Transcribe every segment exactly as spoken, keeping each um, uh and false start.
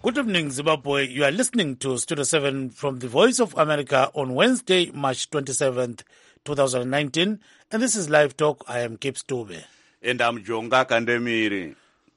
Good evening, Zimbabwe. You are listening to Studio seven from the Voice of America on Wednesday, March twenty-seventh, twenty nineteen. And this is Live Talk. I am Kip Stube. And I'm Jonga Kandemiri.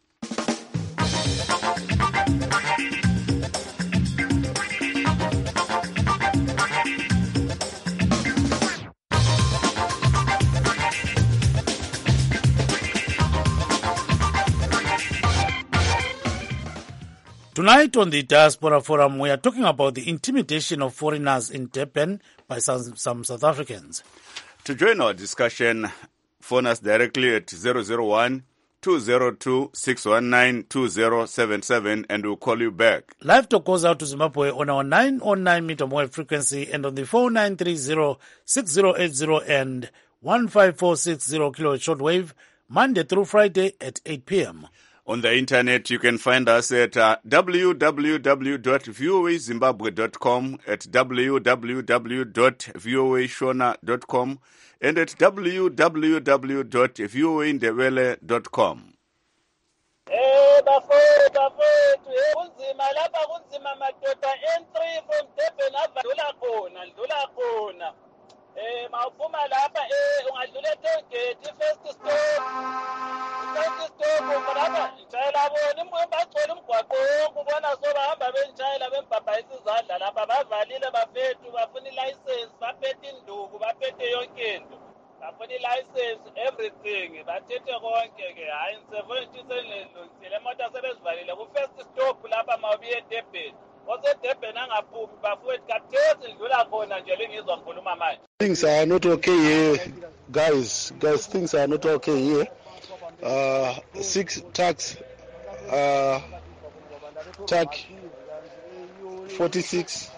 Tonight on the Diaspora Forum, we are talking about the intimidation of foreigners in Durban by some, some South Africans. To join our discussion, phone us directly at zero zero one, two zero two, six one nine, two zero seven seven and we'll call you back. Live Talk goes out to Zimbabwe on our nine oh nine meter wave frequency and on the four nine three zero, six zero eight zero and one five four six zero kilohertz shortwave, Monday through Friday at eight p.m. On the internet, you can find us at uh, w w w dot v o a zimbabwe dot com, at w w w dot v o a shona dot com, and at w w w dot v o a ndebele dot com. Eh bafowethu bafowethu kunzima lapha kunzima madoda N three from Durban avadlula khona ndlula khona eh mawuphuma lapha eh ungadlula eTollgate first stop first stop ngapha njayela bona bagcwele umgwaqo wonke ubona so bahamba benjayela bembhabhayisa izandla lapha bavalile bafethu bafuna ilicense baphethe induku baphethe yonke into bafuna ilicense everything bathethe konke ke hayi seventy senilungisile emoto sebezivalile ku first stop lapha mawubiye eDurban oseDurban angaphumi bafowethu kathesi ndlula khona nje lengizwa ngikhuluma manje. Things are not okay here, guys. Guys, things are not okay here. Uh, six tax, uh, tax forty-six,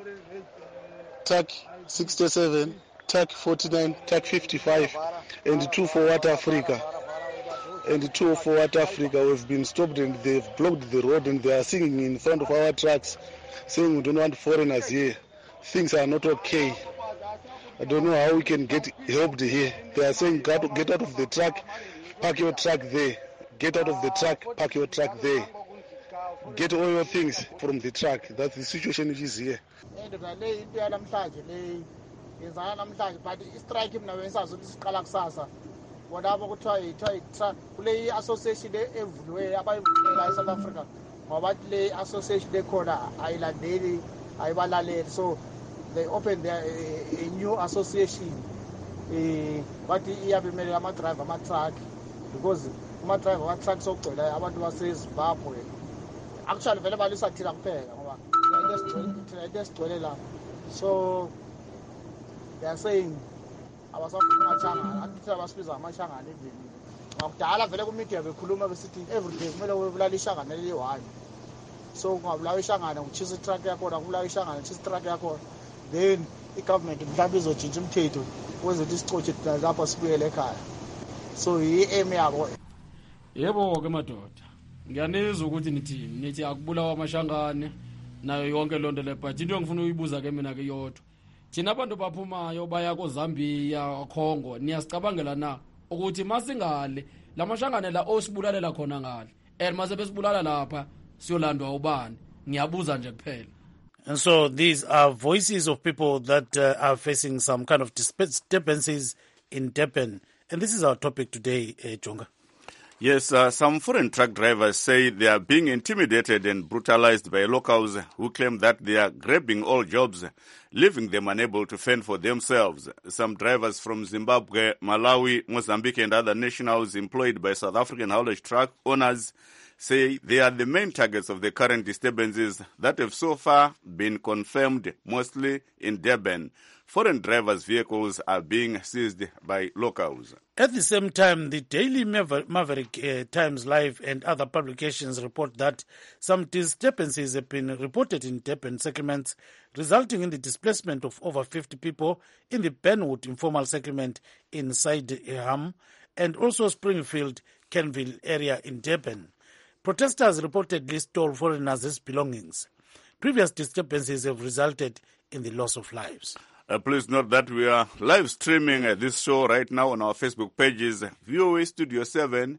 tax sixty-seven, tax forty-nine, tax fifty-five, and two for What Africa. And two for What Africa have been stopped and they've blocked the road and they are singing in front of our trucks, saying we don't want foreigners here. Things are not okay. I don't know how we can get helped here. They are saying get out of the truck, park your truck there. Get out of the truck, park your truck there. Get all your things from the truck. That's the situation which is here. Whatever we try, try, try. Play association everywhere. About South Africa, about play association they call Island Daily, Ibalale. So they opened their a, a new association. But he have made a driver, a truck, because my driver, a truck so good. I want to say Zimbabwe. Actually, very valuable to them. I just told them. So they are saying. Abasafuna amashangana athi abasibiza amashangana endlini ngakudala vele ku media bekhuluma besithi everyday kumele ubulala ishangana leli-one so ungabulawa ishangana uchisa itruck yakhona kubulawa ishangana uchisa itruck yakhona then i-government mhlawumbe izotshintsha umthetho wenza ukuthi isicotshe lapha sibuyele ekhaya so yi-aim yabo. Yebo-ke madoda ngiyanizwa ukuthi nithini nithi akubulawa amashangane nayo yonke loo nto le but into engifuna uyibuza-ke mina-ke yodwa thina abantu baphumayo baya koZambia Congo niyasicabangela na ukuthi masingale lamashangane la osibulalela khona ngale and mase besibulala lapha siyolandwa ubani ngiyabuza nje kuphela. And so these are voices of people that uh, are facing some kind of disturbances in Durban. And this is our topic today, uh, Jonga. Yes, uh, some foreign truck drivers say they are being intimidated and brutalized by locals who claim that they are grabbing all jobs, leaving them unable to fend for themselves. Some drivers from Zimbabwe, Malawi, Mozambique and other nationals employed by South African haulage truck owners say they are the main targets of the current disturbances that have so far been confirmed mostly in Durban. Foreign drivers' vehicles are being seized by locals. At the same time, the Daily Maver- Maverick uh, Times Live and other publications report that some disturbances have been reported in Durban settlements, resulting in the displacement of over fifty people in the Burnwood informal settlement in Sydenham and also Springfield, Kenville area in Durban. Protesters reportedly stole foreigners' belongings. Previous disturbances have resulted in the loss of lives. Uh, please note that we are live streaming uh, this show right now on our Facebook pages, V O A Studio seven,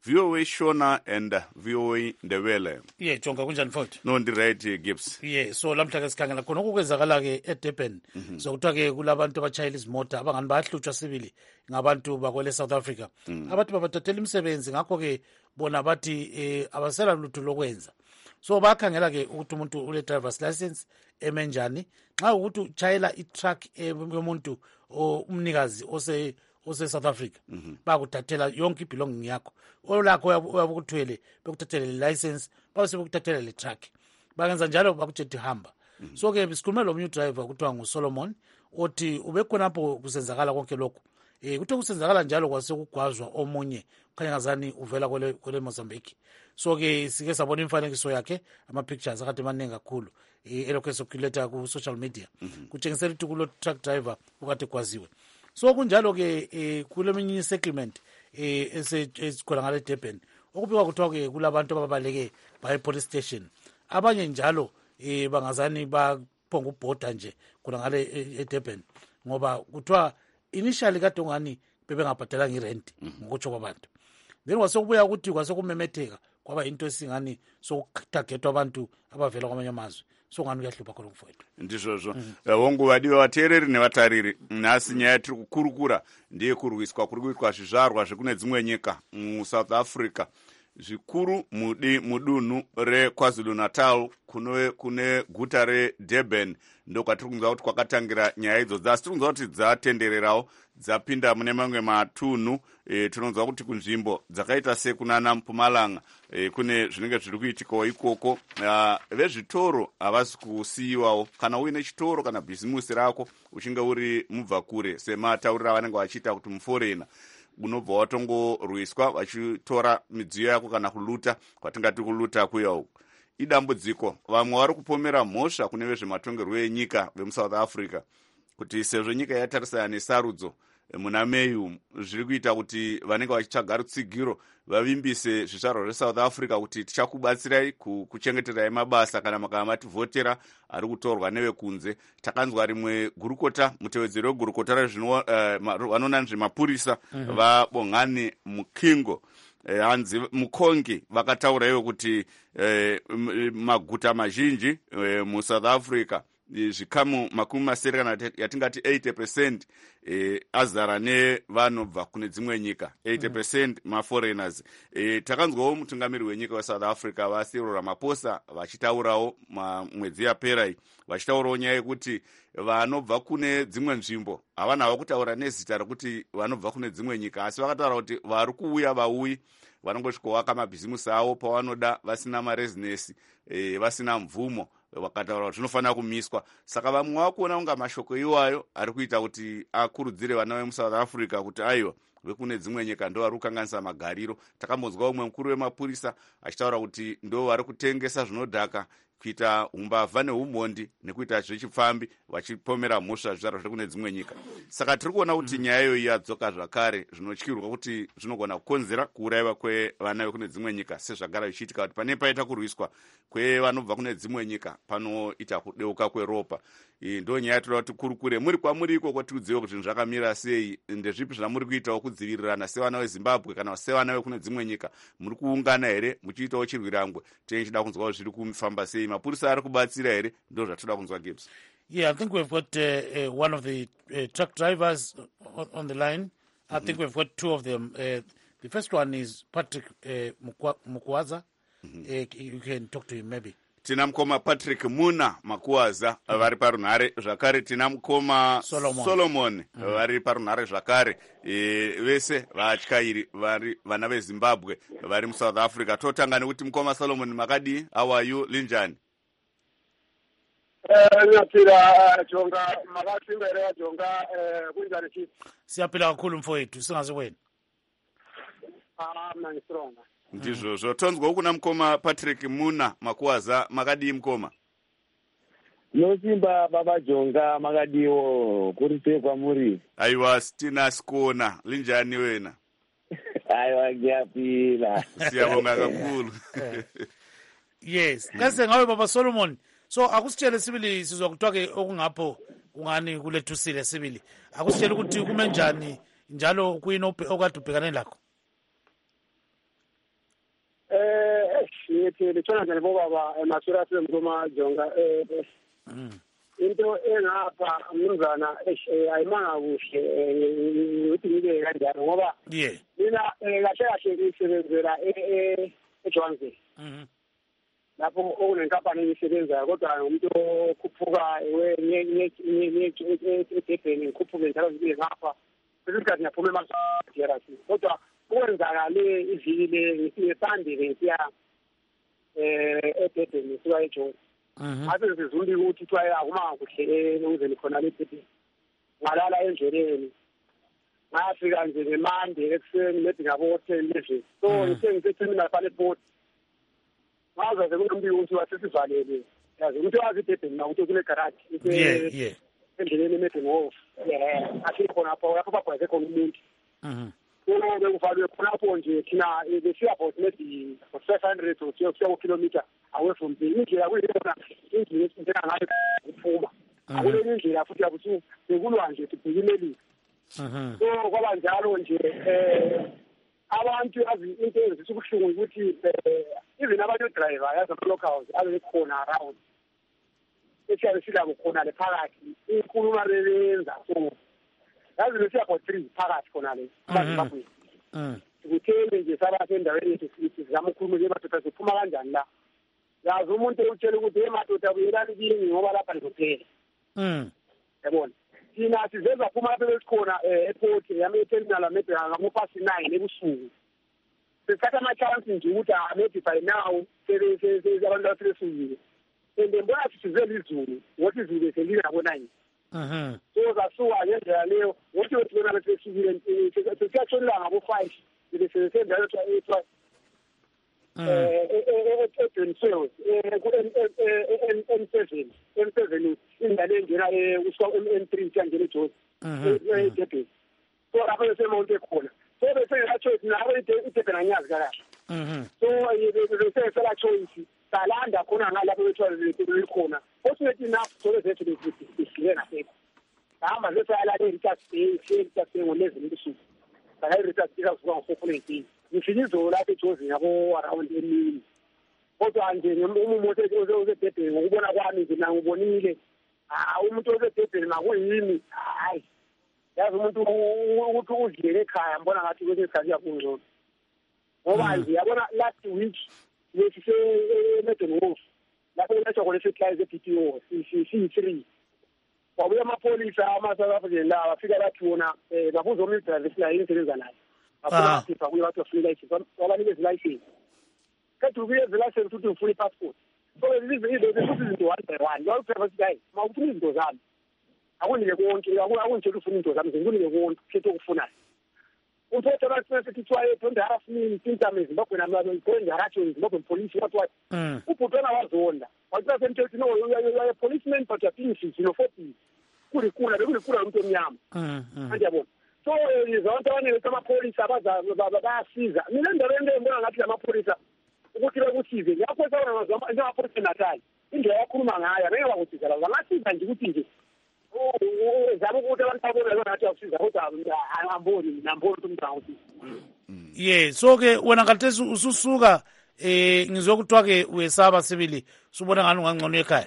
V O A Shona and V O A Ndebele. Yeah, Jonga kunjani futhi? No ndiraythi Gibbs. Yeah, so lamhla ke sikhangela khona okwenzakala ke eDurban. So kuthiwa ke kulabantu abachayela izimota abangani bayahlutshwa sibili ngabantu bakwele South Africa. Abantu babathathela imisebenzi ngakho ke bona bathi eh, abasela lutho lokwenza. So bakhangela ke ukuthi umuntu ule driver's license emenjani nxa ukuthi uchayela i-truck yomuntu umnikazi ose ose South Africa mm -hmm. bakuthathela yonke ibelonging yakho olakho uyabukuthwele bekuthathele license base bekuthathele le truck bakenza njalo bakujethi hamba mm -hmm. So ke bisikhuluma lo mnye driver kuthiwa nguSolomon othi ubekhonapho kusenzakala konke lokho eh kuthe kusenzakala njalo kwase kugwazwa omunye khanya ngazani uvela kwele kwele Mozambique. So ke sike sabona imfanekiso yakhe ama pictures akade maningi kakhulu eh elokho sokuletha ku social media kutshengisela ukuthi kulo truck driver ukade kwaziwe. So kunjalo ke eh kule minye settlement eh esikhona ngale Durban okubikwa kuthiwa ke kulabantu ababaleke by police station abanye njalo eh bangazani baphonga ubhoda nje khona ngale eDurban ngoba kuthiwa initially kade ngani bebengabhadala ngerent ngokutsho kwabantu then wasokubuya ukuthi kwasekumemetheka kwaba into esingani sokutargetwa abantu abavela kwamanye amazwe so ngani kuyahlupha khona mfowethu ndizvozvo hongu vadiwa vateereri nevatariri nhasi nyaya tiri kukurukura ndiye kurwiswa kuri kuitwa zvizvarwa zvekune dzimwe nyika muSouth Africa zvikuru mudi mudunhu reKwaZulu Natal kune kune guta reDurban ndokwatiri kunzwa kuti kwakatangira nyaya idzodzo asi tiri kunzwa kuti dzatendererawo dzapinda mune mamwe matunhu e, tinonzwa kuti kunzvimbo dzakaita sekunana Mpumalanga e, kune zvinenge zviri kuitikawo ikoko vezvitoro havasi kusiyiwawo kana uine chitoro kana bhizimusi rako uchinge uri mubva kure sematauriro avanenge vachiita kuti muforena unobva watongorwiswa vachitora midziyo yako kana kuluta kwatingati kuluta kuya uku idambudziko vamwe vari kupomera mhosva kune vezvematongerwo enyika vemuSouth Africa kuti sezvo nyika yatarisana nesarudzo muna May umu zviri kuita kuti vanenge vachitsvaga rutsigiro vavimbise zvizvarwa zveSouth Africa kuti tichakubatsirai kuchengeterai mabasa kana makava mativhotera ari kutorwa nevekunze. Takanzwa rimwe gurukota mutevedzeri wegurukota rezvino vanonanzve mapurisa vaBongani Mukingo hanzi Mukongi vakataura ivo kuti maguta mazhinji muSouth Africa zvikamu makumi masere kana yatingati eighty percent eh, azara nevanobva kune dzimwe nyika eighty percent mm. maforeigners eh, takanzwawo mutungamiri wenyika weSouth Africa vaCyril Ramaphosa vachitaurawo mwedzi yapera iyi vachitaurawo nyaya yekuti vanobva kune dzimwe nzvimbo havana hava kutaura nezita rekuti vanobva kune dzimwe nyika asi vakataura kuti vari kuuya vauyi vanongosvikowaka mabhizimusi avo pavanoda vasina marezinesi eh, vasina mvumo vakataura kuti zvinofanira kumiswa. Saka vamwe vakuona kunga mashoko iwayo ari kuita kuti akurudzire vana vemuSouth Africa kuti aiwa vekune dzimwe nyika ndo vari kukanganisa magariro. Takambonzwa umwe mukuru wemapurisa achitaura kuti ndo vari kutengesa zvinodhaka kuita umbavha neumhondi nekuita zvechipfambi vachipomera mhosva zvizvarwa zviri kune dzimwe nyika. Saka tiri kuona kuti nyaya iyo yadzoka zvakare zvinotyirwa kuti zvinogona kukonzera kuurayiwa kwevana vekune dzimwe nyika sezvagara zvichiitika kuti pane paita kurwiswa kwevanobva kune dzimwe nyika panoita kudeuka kweropa. Ndo nyaya yatoda kuti kurukure muri kwamuri ikoko tiudziwe kuti zvakamira sei ndezvipi zvamuri kuitawo kudzivirirana sevana veZimbabwe kana sevana vekune dzimwe nyika muri kuungana here muchiitawo chirwirangwe tichida kunzwawo zviri kufamba sei mapurisa ari kubatsira here ndo zvatoda kunzwa Gibbs. Yeah, I think we've got uh, uh, one of the uh, truck drivers on, on the line. I mm-hmm. think we've got two of them. Uh, the first one is Patrick uh, Mukwaza. Mm-hmm. Uh, you can talk to him maybe. Tina mukoma Patrick Muna Makuaza mm-hmm. vari parunhare zvakare tina mukoma Solomon, Solomon mm-hmm. vari parunhare zvakare e, vese vatyairi vari vana veZimbabwe vari muSouth Africa. Totanga nekuti mukoma Solomon makadi how are you linjani? Eh nyapira jonga makasimbere jonga eh kunjani chief? Siyapila kakhulu mfowethu singazi wena. Ah manisronga. Ndizvozvo tonzwa kuna mukoma Patrick Muna Makuaza makadi mukoma. Nosimba baba jonga makadiwo kurise kwamuri. Aiwa stina skona linjani wena? Aiwa ngiyapila. Siyabonga kakhulu. Yes, kase ngawe baba Solomon. So akusitshele sibili sizwa kuthiwa ke okungapho ungani kulethusile sibili. Akusitshele ukuthi kume njani njalo kuyini okade ubhekane lakho? ngithi lithona nje bobaba emasura semngoma jonga eh into engapha umnumzana ayimanga kuhle uthi ngike kanjalo ngoba yeah mina kahle kahle ngisebenzela e eJohannesburg mhm lapho okunenkampani eyisebenzayo kodwa umuntu okhuphuka ngedebheni ngikhuphuke njalo zibe ngapha isikhathi ngiyaphuma emasirasi kodwa kwenzakale iviki le ngisiyesandile ngisiya eh edebheni ngisiya eJohannesburg ase sizumbi ukuthi kuthiwa akuma kuhle engizeni khona lethi ngalala endleleni ngafika nje ngemande ekuseni lethi ngabo ten eleven so ngisengiseterminal pale port maza sekunombi ukuthi wasesivalele yazi ukuthi wazi edebheni na ukuthi kule garage yeah yeah endleleni emeeting off yeah athi khona lapho lapho babhaze khona umuntu mhm so bekuvalwe khonapho nje thina besiya about maybe five hundred to two kilometer away from the indlela kuyona indlela esintena ngayo ukuphuma akule indlela futhi yabuthi bekulwa nje sibhekimeli mhm so kwaba njalo nje eh abantu azi into ezisubuhlungu ukuthi even abantu driver yazi locals abe khona around esiyabe silabo khona le phakathi inkulumo rebenza so yazi besiya about three phakathi khona le bazimbabwe mhm ukuthele nje sabathe endaweni yethu sithi sizama ukukhuluma nje madoda siphuma kanjani la yazi umuntu utshela ukuthi emadoda kuyelani kini ngoba lapha ngizophela mhm yabona thina sizeza phuma lapha besikhona airport yame terminal amede ngamupasi nine ebusuku sithatha ama chance nje ukuthi amede by now sebe sebe abantu basefuyile ende mbona sizele izulu ngothi izulu selina ngabona nje mhm so zasuka ngendlela leyo ngothi uthi bona besefuyile sesiyathola ngabo five bese sendayo ethiwa eh eDenswell eh M seven M seven indale engena uswa M three kangena eJozi eh so lapho besemonte khona so bese la choice nawe idebe nanyazi kahle mhm so bese sela choice salanda khona ngalapho bethiwa khona fortunately enough so zethu besidile nasekho hamba bese ala le recharge stay stay stay ngolezini usuku la recharge stay kusuka ngo-four ngifike izolo lapha eJozi yabo around emini kodwa nje umuntu osedebheni ngokubona kwami nje nangibonile ah umuntu osedebheni makuyini hayi yazi umuntu ukuthi udlele ekhaya ngibona ngathi kwesinye isikhathi yakungcono ngoba nje yabona last week lesise eMeeting Wolf lapho kulethwa khona isipplies e-P T O C three kwabuya amapolisa ama-South African la bafika bathi wona babuza umdriver esila yini sebenza naye ah apha kuye bathi ufuna license wabanikeza license kathi ubuye license ukuthi ufuna passport so lezi izinto futhi izinto one by one lo driver guy mawufuna izinto zami akunike konke akunitshela ufuna izinto zami ngikunike konke khethe okufunayo umphethe bathi sithi twaye don't harass me symptoms Zimbabwe nami going harass you Zimbabwe police what what ubhutwana wazonda wathi sentethi no you are a policeman but you are being you know forty kuri kula bekulikula umuntu omnyama mhm andiyabona so izonto abaningi amapolisa abaza bayasiza mina endaweni engibona ngathi amapolisa ukuthi bekusize lapho sabona njengamapolisa eNatal indlela yakhuluma ngayo beke bakusiza la bangasiza nje ukuthi nje zabo ukuthi abantu abona ngathi akusiza kodwa angamboni namboni umntawo yeah so ke wena khathesi ususuka eh ngizokuthiwa ke wesaba sibili subona ngani ungangcono ekhaya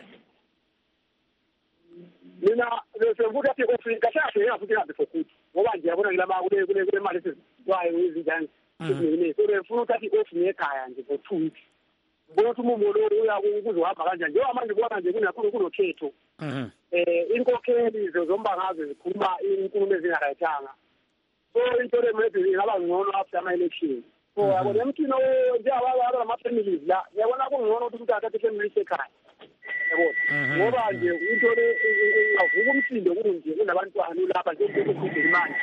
mina bese ukuthi athi ofika kahle yafuthi ngabe fokuthi ngoba nje yabona ngilama kule kule kule mali sizwayo izinjani ezingene so befuna ukuthi off ngekhaya nje for two weeks bona ukuthi umuntu lo uya ukuzohamba kanjani njengoba manje kubona nje kunakhulu kulokhetho eh inkokheli zomba ngazo zikhuluma inkulumo ezingarayithanga so into le maybe ingaba ngcono after ama election so yabona emthino nje ababa ama families la yabona kungcono ukuthi umuntu athathe family ekhaya yabona ngoba nje into le avuka umsindo kunje kunabantwana lapha nje ukuthi imali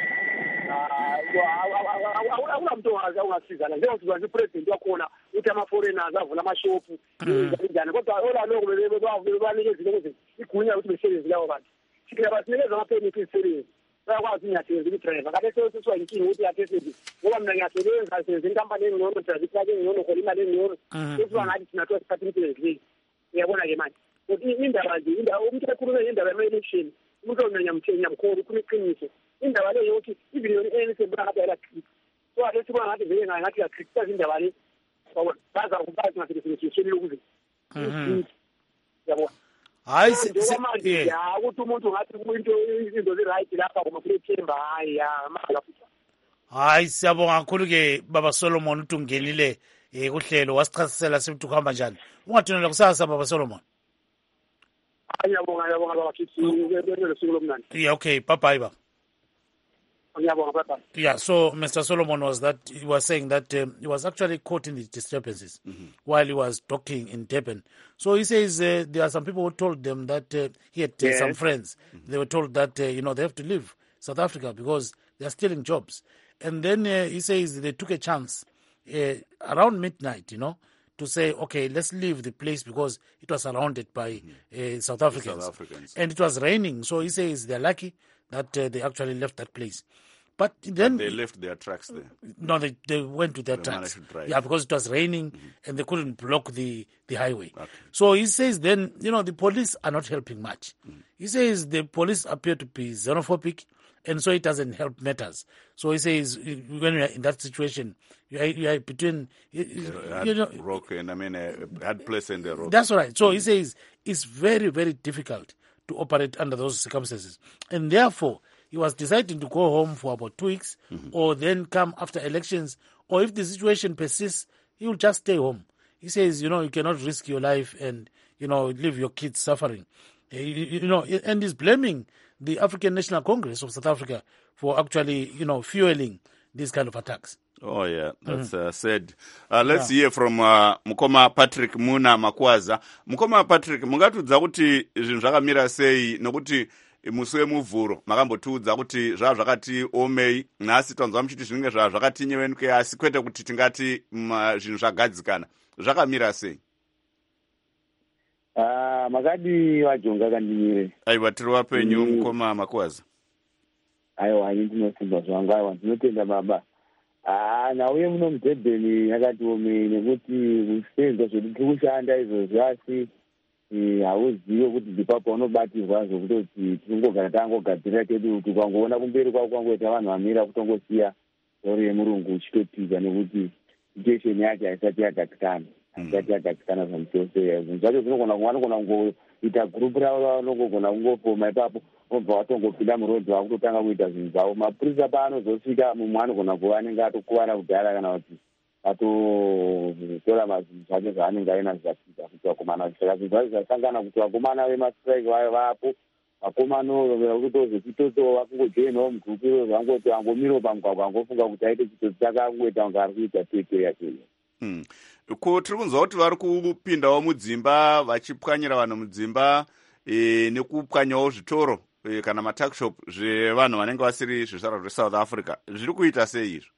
ah awunamuntu ongasiza la njengoba sizoba president wakhona uthi ama foreigners avula amashopu njani kodwa ola lokho bebanikeza ukuthi igunya ukuthi besebenze lawo bantu sikhe basinikeza ama permit isebenze bayakwazi nyathezi ukudriver kade sesizwa inkinga ukuthi yathezi ngoba mina ngiyasebenza ngisebenza inkampani engcono driver ikake ngcono khona imali engcono sesiba ngathi thina to sikhathi impilo uyabona ke manje ukuthi indaba nje indaba umuntu ekhulume indaba ye-election umuntu omenya mthenya mkhulu ukhuluma iqiniso indaba le yokuthi even yona enhle bona ngathi ayala clip so ake sibona ngathi vele ngathi ya clip indaba le wabona baza kubazi ngasebenzisishini ukuthi yabo hayi njengamanje ya ukuthi umuntu ngathi into izinto zi-right lapha kuma kulethemba hayi ya amala futhi hayi siyabonga kakhulu ke baba Solomon uthi ungenile eh kuhlelo wasichasisela sibuthi kuhamba njani ungathunela kusasa baba Solomon. Ngiyabonga ngiyabonga baba kithi ngeke suku lomnandi. Yeah, okay, bye bye baba. Ngiyabonga bye bye. Yeah, so Mister Solomon was that he was saying that um, he was actually caught in the disturbances mm-hmm. while he was talking in Durban. So he says uh, there are some people who told them that uh, he had uh, yes. some friends. Mm-hmm. They were told that uh, you know they have to leave South Africa because they are stealing jobs. And then uh, he says they took a chance uh, around midnight, you know, to say, okay, let's leave the place because it was surrounded by mm-hmm. uh, South Africans. South Africans. And it was raining. So he says they're lucky that uh, they actually left that place. But then but they left their tracks there. No, they, they went to their they tracks. Yeah, because it was raining mm-hmm. and they couldn't block the, the highway. Okay. So he says then, you know, the police are not helping much. Mm-hmm. He says the police appear to be xenophobic, and so it doesn't help matters. So he says when you are in that situation, you are, you are between you, you know, rock and I mean a hard place in the rock. That's right. So he says it's very very difficult to operate under those circumstances, and therefore he was deciding to go home for about two weeks, mm-hmm. or then come after elections, or if the situation persists, he will just stay home. He says, you know, you cannot risk your life and you know leave your kids suffering, you, you know, and he's blaming the African National Congress of South Africa for actually, you know, fueling these kind of attacks. Oh, yeah, that's mm-hmm. uh, said. Uh, let's yeah. hear from uh, Mukoma Patrick Muna Makwaza. Mukoma Patrick, mungatudza kuti zvinhu zvakamira sei nokuti musi wemuvhuro makambotiudza kuti zvava zvakati omei nhasi tanzwa muchiti zvinenge zvava zvakati nyevenuke asi kwete kuti tingati zvinhu zvagadzikana. Zvakamira sei? Ah, makadi vajonga kandimire. Aiwa tiri wapenyu mm. Mukoma Makwaza. Aiwa ini ndinofunga zvangu aiwa ndinotenda baba. Ah, nauye muno mudhebheni yakati omei nekuti kusenza zvedu tiri kushanda izvozvo asi hauzive kuti ndipapa unobatirwa zvokutoti tingogara tangogadzirira kedu tukangoona kumberi kwako kwangoita vanhu vamira kutongosiya sori yemurungu uchitotiza nekuti situation yake haisati yagadzikana. Haisati yagadzikana zvamusoro zvinhu zvacho zvinogona vanogona kungoita gurupu ravo vanogona kungofoma ipapo obva watongopinda murodhi vakutotanga kuita zvinhu zvavo. Mapurisa paanozosvika mumwe anogona kuva anenge atokuvara kudhara kana kuti atotora mazvinhu zvake zvaanenge ainazvo zvakuita kuti vakomana saka zvinhu zvacho zvasangana kuti vakomana vemastrike vayo vapo vakomano kutozechitotso vakungojoinawo mugurupu iro zvangoti vangomirawo pamugwagwa vangofunga kuti aite chitotsi chakangoita kunge ari kuita tete yacho. Hmm. Ko tiri kunzwa kuti vari kupindawo mudzimba vachipwanyira vanhu mudzimba e, nekupwanyawo zvitoro e, kana matakshop zvevanhu vanenge vasiri zvizvarwa zveSouth Africa. Zviri kuita sei izvo?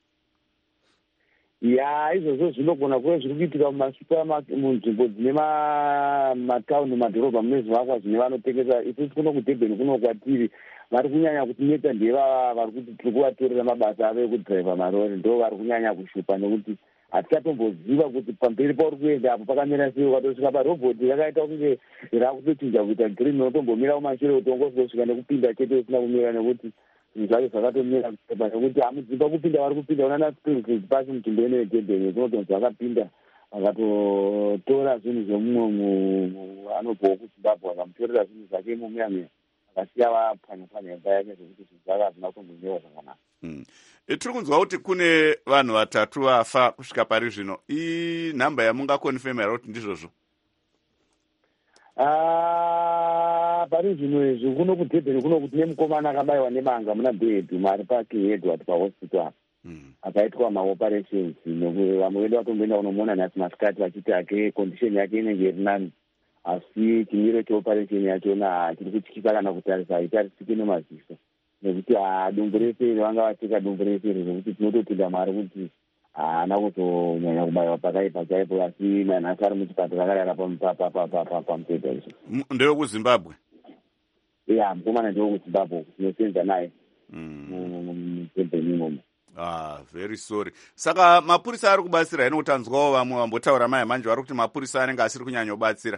Ya izvozvo zvinogona kuve zviri kuitika mumasupermarket munzvimbo dzine mataundi madhorobha mune zvivakwa zvine vanotengesa. Isusu kuno kuDurban kuno kwatiri vari kunyanya kutinetsa ndeva vari kuti tiri kuvatorera mabasa avo ekudhiraivha marori ndo vari kunyanya kushupa nekuti hatichatomboziva kuti pamberi pauri kuenda apo pakamira sei. Ukatosvika parobhoti rakaita kunge rakutochinja kuita green unotombomira kumashure kuti ongosvika nekupinda chete usina kumira nekuti zvinhu zvacho zvakatomira kusepa nekuti hamudzimba kupinda vari kupinda unana spirit pasi mutumbo ine yedhebheni kunotonzi vakapinda vakatotora zvinhu zvemumwe anobvawo kuzimbabwe vakamutorera zvinhu zvake mumuyamia vakasiya vapwanyapwanya imba yake zvekuti zvinhu zvake hazvina kutombonyewa zvakanaka. Mm. E, tiri kunzwa kuti kune vanhu vatatu vafa kusvika pari zvino. Inhamba yamungakonfirma here kuti ndizvozvo? Ah, pari zvino izvi kuno kuDurban kuno kuti nemukomana akabayiwa nebanga muna Bedroom ari pake Edward pahospital mm. akaitwa maoperations vamwe vedu vatomboenda kunomuona nhasi masikati vachiti ake condition yake inenge iri nani asi chimiro cheoperation yachona tiri kutyisa kana kutarisa haitarisiki nemaziso nekuti dumbu rese vanga vateka dumbu rese zvekuti tinotopinda mari kuti haana kuzonyanya kubayiwa pakaipa chaipo asi nanhasi ari muchipatara akarara pamubhedha izvo. Ndewekuzimbabwe? Ya mukomana ndewekuzimbabwe tinosenza naye mudhebheni imomo. Ah, very sorry. Saka mapurisa ari kubatsira hino kutanzwawo vamwe vambotaura mai manje vari kuti mapurisa anenge asiri kunyanya kubatsira?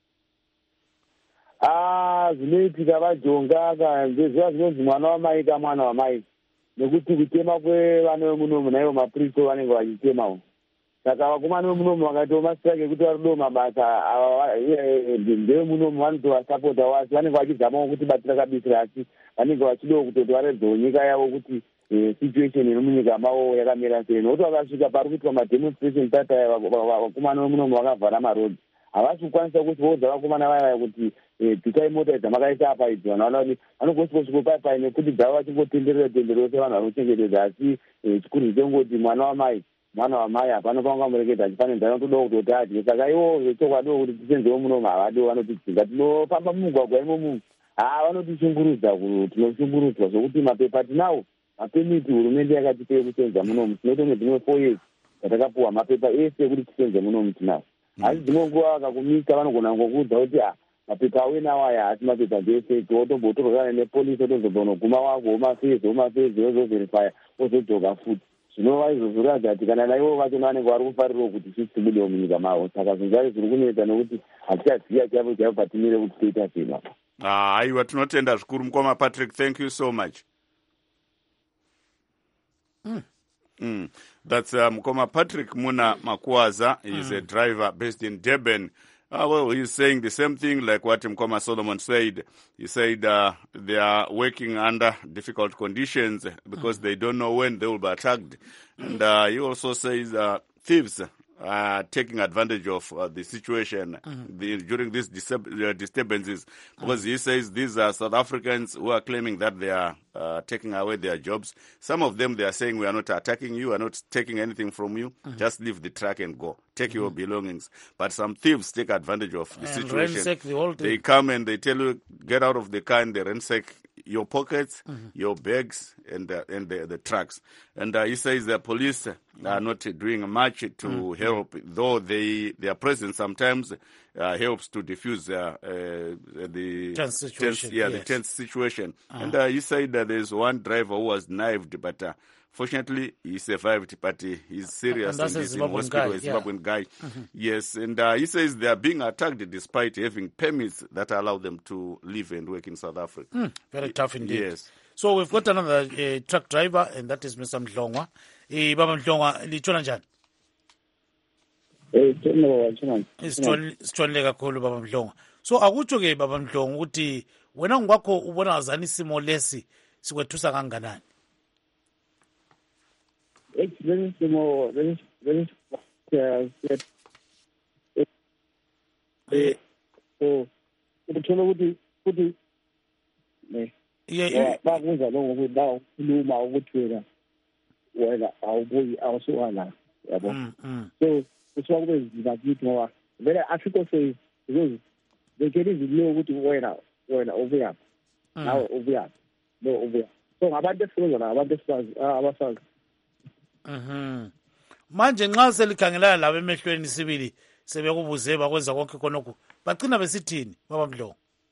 Ah, zvinoitika vajonga kanzezva zvinonzi mwana wamai kamwana wamai nekuti kutema kwevana vemunomu naivo mapurisa vanenge vachitemawo saka vakomana vemunomu vakatoma strike yekuti vari kudo mabasa ndevemunomu vanotovasapota wasi vanenge vachizamawo kuti batira kabisira asi vanenge vachidawo kutoti varedzawo nyika yavo kuti situation iri munyika mavo yakamira sei nokuti vakasvika pari kuitwa mademonstration tataya vakomana vemunomu vakavhara marodhi havasi kukwanisa kusivodza vakomana vaya kuti pikai mota dzamakaisa apa idzi vanhu vanaoti vanogosvikosvikopai nekuti dzavo vachingotenderera tenderero sevanhu vanochengetedza asi chikuru chengoti mwana wamai mwana wamai hapana paungamureketa achifanira anotodawo kutoti adye saka ivo zvechokwadiwo kuti tisenzewo munomu havadiwo vanotidzinga tinofamba mumugwagwa imomu haa vanotichungurudza tinoshungurudzwa zvokuti mapepa tinawo mapemiti hurumende yakatipei kusenza munomu tinotonge dzimwe four years dzatakapuwa mapepa ese ekuti tisenze munomu tinawo asi dzimwe nguva vakakumisa vanogona ngokuudza kuti a mapepa awenawo aya asi mapepa ndeefeki wotombotorokana nepolisi otozobonoguma wako womafezi womafezi wozoverifya wozodzoka futi zvinova izvo zviratidza kuti kana naivo vachona vanenge vari kufarirawo kuti sisi tibudewo munyika mavo saka zvinhu zvacho zviri kunetsa nokuti hatichaziva chavo chavo patimire kuti toita sema. Aiwa, tinotenda zvikuru mukoma Patrick, thank you so much. Mm. Mm. That's uh, Mukoma Patrick Muna Makwaza. He's mm. a driver based in Durban. Uh, well, he's saying the same thing like what Mukoma Solomon said. He said uh, they are working under difficult conditions because mm. they don't know when they will be attacked. And uh, he also says uh, thieves are taking advantage of uh, the situation mm. the, during these disturb- uh, disturbances because mm. he says these are South Africans who are claiming that they are uh, taking away their jobs. Some of them, they are saying, we are not attacking you, we are not taking anything from you, mm. just leave the truck and go. Take mm. your belongings. But some thieves take advantage of the and situation. The whole they come and they tell you, get out of the car, and they ransack your pockets, mm-hmm. your bags, and uh, and the, the trucks. And uh, he says the police are not doing much to mm-hmm. help, though they their presence sometimes uh, helps to diffuse uh, uh, the tense situation. Tense, yeah, yes. the tense situation. Uh-huh. And uh, he said that there's one driver who was knifed, but uh, fortunately he survived. But uh, he's serious and, and he's in hospital. A Zimbabwean guy. Mm-hmm. Yes, and uh, he says they are being attacked despite having permits that allow them to live and work in South Africa. Mm, very tough indeed. Yes. So we've got another uh, truck driver, and that is Mister Mhlongwa. Uh, Baba Mhlongwa, lichona njani? Eh, tshona Sitshonile kakhulu Baba Mhlongwa. So akutsho ke Baba Mhlongwa ukuthi wena ngokwakho ubona zani isimo lesi sikwethusa kanganani? It's very small, very, very, uh, eh, so, uthola ukuthi ukuthi ne yeah bakuza lokho ukuthi dawo khuluma ukuthi wena wena awubuyi awusuka yabo so kusuka kube nzima kithi ngoba vele Africa says because they can even know ukuthi wena wena ubuya nawe ubuya no ubuya so ngabantu esisebenza la abantu esibazi abasazi. Mhm. Manje nxa selikhangelana labo emehlweni sibili sebekubuze bakwenza konke konke bagcina besithini Baba Mhlongwa?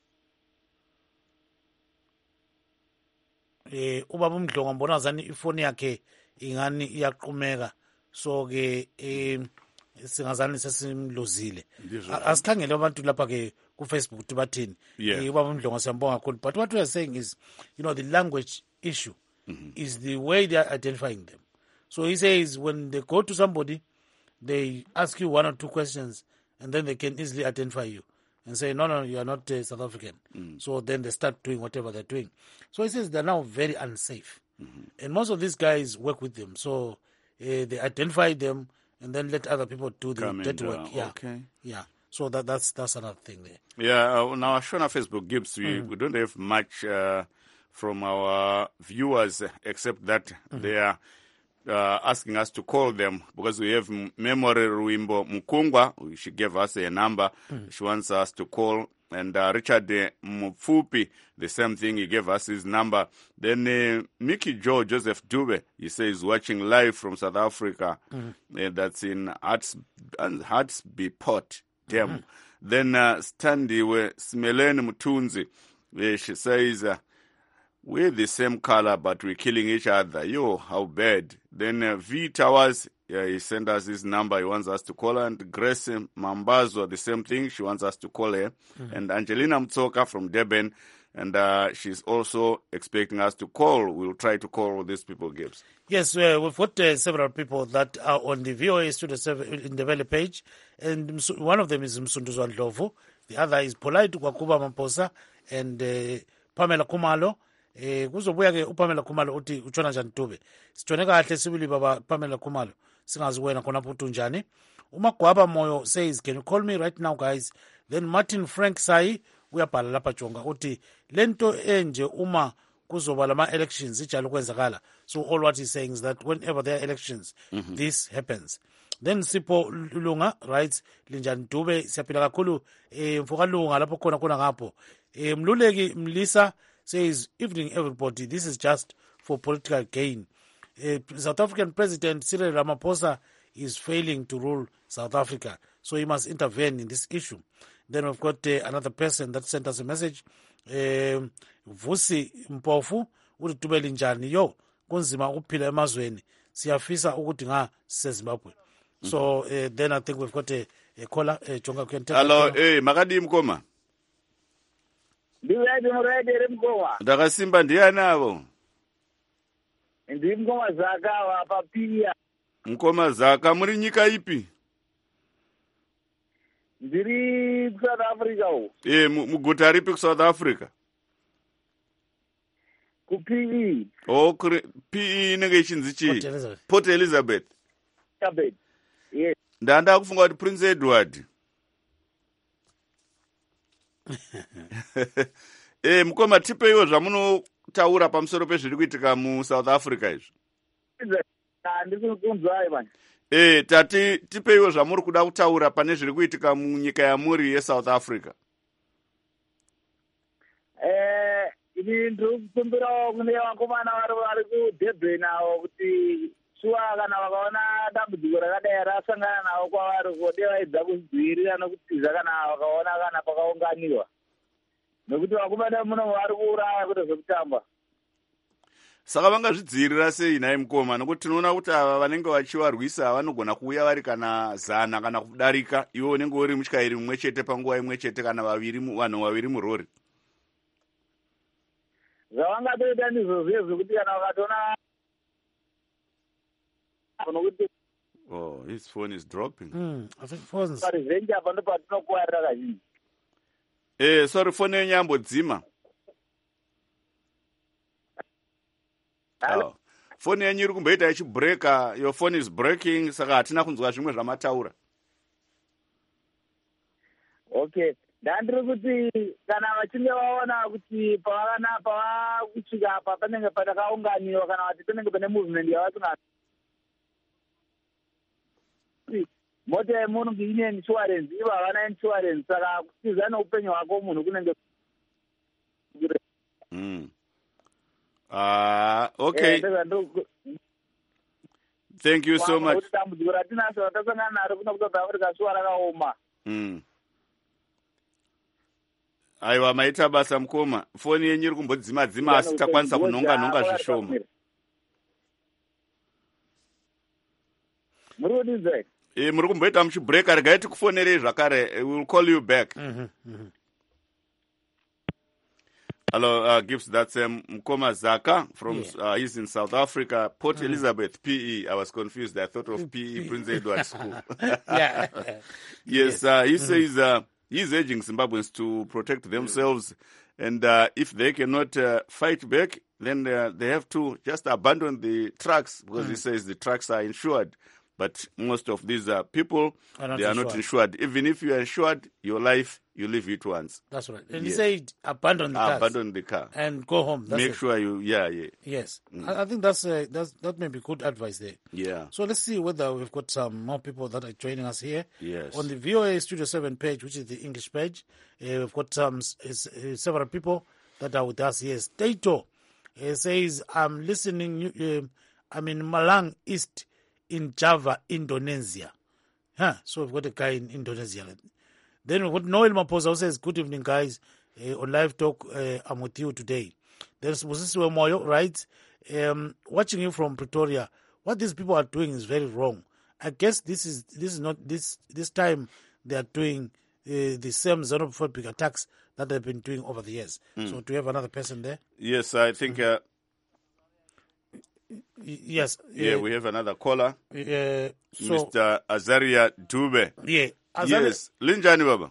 Eh ubaba Mhlongwa mbona zani ifoni yakhe ingani iyaqhumeka so ke eh singazani sesimlozile. Asikhangele abantu lapha ke ku Facebook ukuthi bathini. Eh ubaba Mhlongwa siyambonga kakhulu, but what we are saying is, you know, the language issue mm-hmm. is the way they are identifying them. So he says when they go to somebody, they ask you one or two questions, and then they can easily identify you and say, no, no, you are not uh, South African. Mm. So then they start doing whatever they're doing. So he says they're now very unsafe. Mm-hmm. And most of these guys work with them. So uh, they identify them and then let other people do the dirty work. Yeah. Okay. Yeah. So that, that's that's another thing there. Yeah. Uh, now, shown on Facebook, Gibbs, we, mm. we don't have much uh, from our viewers except that mm-hmm. they are Uh, asking us to call them because we have Memory Ruimbo Mukungwa. She gave us a number. Mm. She wants us to call. And uh, Richard uh, Mufupi, the same thing. He gave us his number. Then uh, Mickey Joe Joseph Dube, he says, watching live from South Africa. Mm. Uh, that's in Harts, Hartsby Port, Dam. Mm. Then uh, Standy Smelene Mutunzi, uh, she says, uh, we're the same color, but we're killing each other. Yo, how bad. Then uh, V Towers, yeah, he sent us his number. He wants us to call her. And Grace Mambazo, the same thing. She wants us to call her. Mm-hmm. And Angelina Mtsoka from Durban, And uh, she's also expecting us to call. We'll try to call these people, Gibbs. Yes, uh, we've got uh, several people that are on the V O A Studio seven in the Valley page. And one of them is Msunduzwa Ndlovu. The other is Polite Kwakuba Mamposa and uh, Pamela Kumalo. Eh kuzobuya ke uPamela Khumalo uthi utshona njani Dube sitshone kahle sibili baba Pamela Khumalo singazi wena khona phuthu njani uMagwaba Moyo says can you call me right now guys then Martin Frank Sai uyabhala lapha jonga uthi lento enje uma kuzoba lama elections ijalo kwenzakala so all what he's saying is that whenever there are elections mm-hmm. this happens. Then Sipho Lunga writes linjani Dube siyaphila kakhulu eh mfoka Lunga lapho khona khona ngapho eh Mluleki Mlisa says, evening everybody, this is just for political gain. Uh, South African President Cyril Ramaphosa is failing to rule South Africa, so he must intervene in this issue. Then we've got uh, another person that sent us a message. Um, Vusi Mpofu, uthi tubeli njani yo, kunzima ukuphila emazweni, siyafisa ukuthi nga seZimbabwe. So uh, then I think we've got a, a caller. Uh, Jonga, can take Hello, eh, Makadi Mkoma. Ndiwedi muredere Mkoma. Ndakasimba ndiani avo? Ndi Mkoma Zaka wapa pia. Mkoma Zaka muri nyika ipi? Ndiri ku South Africa ho. Eh, muguta ripi ku South Africa? Ku P E. Oh, P E inenge ichinzi chi? Port Elizabeth. Port Elizabeth. Elizabeth. Yes. Ndanda kufunga kuti Prince Edward. Eh Mkoma tipe iwo zvamunotaura pamusoro pezviri kuitika mu South Africa izvi. Ndikukunzwai manje. Eh tati tipe iwo zvamuri kuda kutaura pane zviri kuitika munyika yamuri yeSouth Africa. Eh ini ndikukumbira kune vakomana vari vari kuDurban nawo kuti shuwa kana vakaona dambudziko rakadai rasangana nawo kwavari kode vaidza kudzivirira nokutiza kana vakaona kana pakaunganiwa nokuti vakomana muno vari kuuraya kuti zvekutamba. Saka vangazvidzivirira sei naye Mkoma nokuti tinoona kuti ava vanenge vachivarwisa vanogona kuuya vari kana zana kana kudarika iwe unenge uri mutyairi mumwe chete panguva imwe chete kana vaviri vanhu vaviri murori. Zvavangatoita ndizvo zvezvo kuti kana vakatona. Oh, his phone is dropping. Mm, I think phones. Eh, sorry, phone yenyambo dzima. Oh. Phone yenyu iri kumboita ichibreaka, your phone is breaking, saka hatina kunzwa zvimwe zvamataura. Okay. Ndandiri kuti kana vachinge vaona kuti pavana pavakusvika apa panenge patakaunganiwa kana kuti panenge pane movement yavasinga mota yemunhu ine insurance ivo havana insurance saka kutiza neupenyu hwako munhu kunenge mm. uh, okay thank you so much. Dambudziko ratinaso ratasangana naro kuno kuSouth Africa suwa rakaoma. mm. Aiwa maita basa Mkoma, foni yenyu iri kumbodzima dzima asi takwanisa kunonga nonga zvishoma. Muri kudizai? Eh, muri kumboita muchibreaka regai tikufonerei zvakare. We will call you back. Mm-hmm, mm-hmm. Hello, uh, Gibbs, that's um, Mkoma Zaka from, yeah. uh, he's in South Africa, Port mm-hmm. Elizabeth, P E. I was confused. I thought of P E, Prince Edward School. Yeah. Yes, uh, he mm-hmm. says uh, he's urging Zimbabweans to protect themselves. And uh, if they cannot uh, fight back, then uh, they have to just abandon the trucks because mm-hmm. he says the trucks are insured. But most of these uh, people, are they are insured. not insured. Even if you are insured, your life, you live it once. That's right. And yes. he said, abandon the car. Abandon the car. And go home. That's Make it. sure you, yeah, yeah. Yes. Mm. I, I think that's, uh, that's that may be good advice there. Yeah. So let's see whether we've got some more people that are joining us here. Yes. On the V O A Studio seven page, which is the English page, uh, we've got some uh, several people that are with us here. Stato uh, says, I'm listening, uh, I'm in Malang East, in Java, Indonesia. Huh. So we've got a guy in Indonesia. Then we've got Noel Maposa who says, good evening, guys. Uh, on Live Talk, uh, I'm with you today. There's Mosisiwe Moyo, right? Um, watching you from Pretoria. What these people are doing is very wrong. I guess this is this is not this this time they are doing uh, the same xenophobic attacks that they've been doing over the years. Mm. So do you have another person there? Yes, I think... Uh, yes. Yeah, uh, we have another caller. Uh, so, Mister Azaria Dube. Yeah. Azaria, yes. Linjani Baba.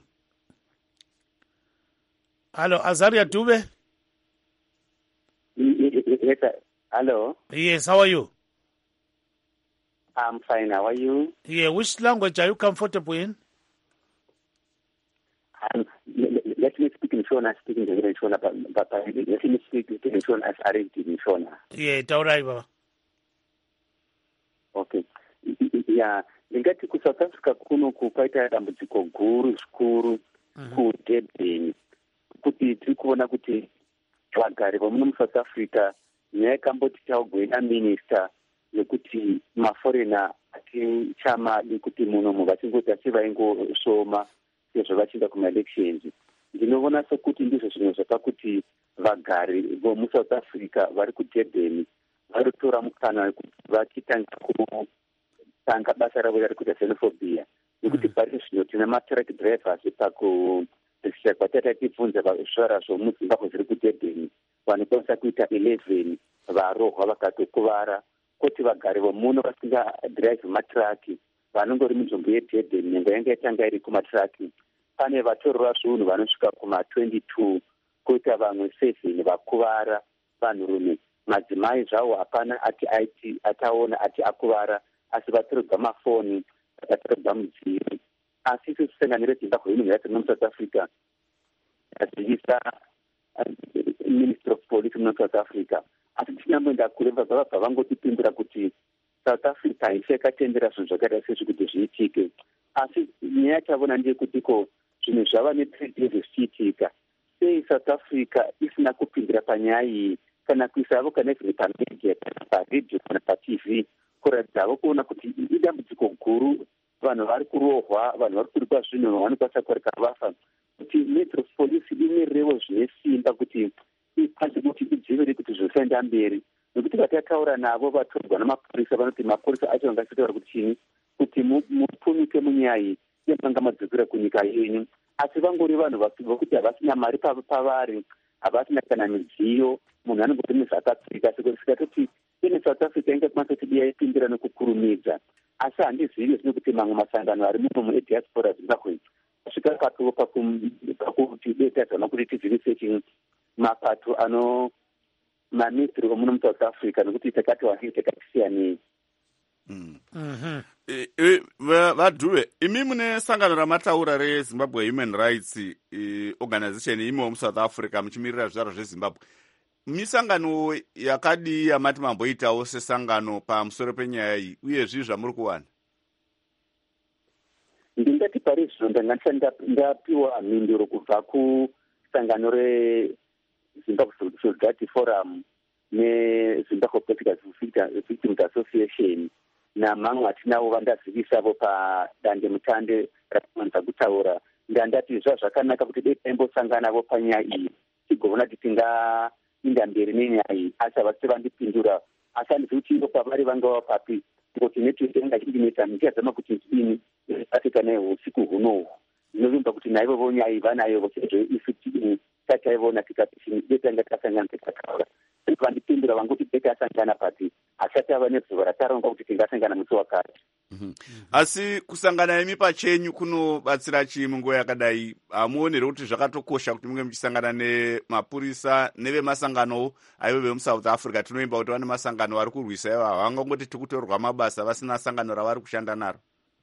Hello, Azaria Dube. Yes, sir. Hello. Yes, how are you? I'm fine. How are you? Yeah, which language are you comfortable in? Um, let me speak in Shona, speaking in Shona, but, but let me speak in Shona as arranged in Shona. Yeah, taurai baba. Okay. Yeah, ngati ku South Africa kuno kupaita dambudziko guru zvikuru kuDurban kuti tiri kuona kuti vagari vamuno muSouth Africa nyaya yakamboti taugwena minister yekuti maforena atichamadi kuti munomu vachingoti achivaingosoma sezvo vachienda kumaelections. Ndinoona sokuti ndizvo zvinhu zvakakuti vagari vomuSouth Africa vari kuDurban varitora mukana wekuti vachitanga kutanga basa ravo rari kuita xenophobia nekuti pari zvino tina matrack drivers pakudistrict kwatata tibvunza zvivara zvomuzimbabwe zviri kuDurban vanokwanisa kuita eleven varohwa vakatokuvara kuti vagari vomuno vasinga drive matraki vanongori munzvimbo yeDurban nyengo yanga yatanga iri kumatraki pane vatorwa zvinhu vanosvika kuma twenty-two kuita vamwe seven vakuvara vanhurume. Madzimai zvawo hapana ati aiti ataona ati akuvara asi vatorwa mafoni vakatorwa mudziyo asi isu tisenganire Zimbabwe Human Rights mu South Africa azivisa Minister of Police mu South Africa asi tinyamboenda kure vabva vangotipindura kuti South Africa haisi yakatendera zvinhu zvakaita sezvi kuti zviitike asi nyaya yataona ndeyekutiko zvinhu zvava netreaty zvichiitika sei South Africa isina kupindira panyaya iyi kana kuisavo kana zviri pamedia kana paredhiyo kana paTV kuratidza kuona kuti idambudziko guru, vanhu vari kurohwa, vanhu vari kurikwa zvinhu vanokwanisa kureka vafa, kuti Metro Police inerewo zvine simba kuti ikwanise kuti idzivirire kuti zvisaenda mberi. Nokuti vatataura navo vatorwa namapurisa vanoti mapurisa acho angachitaura kuti chini, kuti mupunike munyaya iyi yemanga madzokera kunyika yenyu, asi vangori vanhu vokuti havasina mari pavari, havasina kana midziyo, munhu anongoti nezvakapfeka, saka kuti ine South Africa ingakwanisa kuti yaipindira nekukurumidza. Asi handizivi zvino kuti mamwe masangano ari muno muediaspora Zimbabwe asvika pato pakuti detazana kuti tidzivisei mapato ano mamitri omuno muSouth Africa nokuti takati wani takatisiyanei. Vadhuve, imi mune sangano ramataura reZimbabwe Human Rights Organization imi muSouth Africa muchimirira zvizvarwa zveZimbabwe. Misangano yakadi yamati mamboitawo sesangano pamusoro penyaya iyi uye zvii zvamuri kuwana? Ndingati pari zvino ndanga ndapiwa mhinduro kubva kusangano reZimbabwe Solidarity Forum neZimbabwe Political Victims Association namamwe atinawo vandazivisavo padande mutande rakaanza kutaura. Ndandati zvazvakanaka kuti dai taimbosanganawo panyaya iyi tigoona kuti tinga inda mberi nenyaya iyi, asi havasi vandipindura. Asi handizivi kuti ndo pavari vangava papi kuti netiweki yanga chindineta ndichazama kuti ndidini Africa nayo usiku hunohu. Ndinovimba kuti naivo vonyaya iyi vanayo sezvo isu tataiona tikati detanga tasangana tikataura. Vandipindura vangoti takasangana pati asati ava nezuva rataronga kuti tingasangana musi wakati. Asi kusangana imi pachenyu kunobatsira chii munguva yakadai? Hamuonere kuti zvakatokosha kuti munge muchisangana nemapurisa nevemasangano aivo vemuSouth Africa? Tinoimba kuti vane masangano vari kurwisa ivo havangangoti tikutorwa mabasa vasina sangano ravari kushanda naro.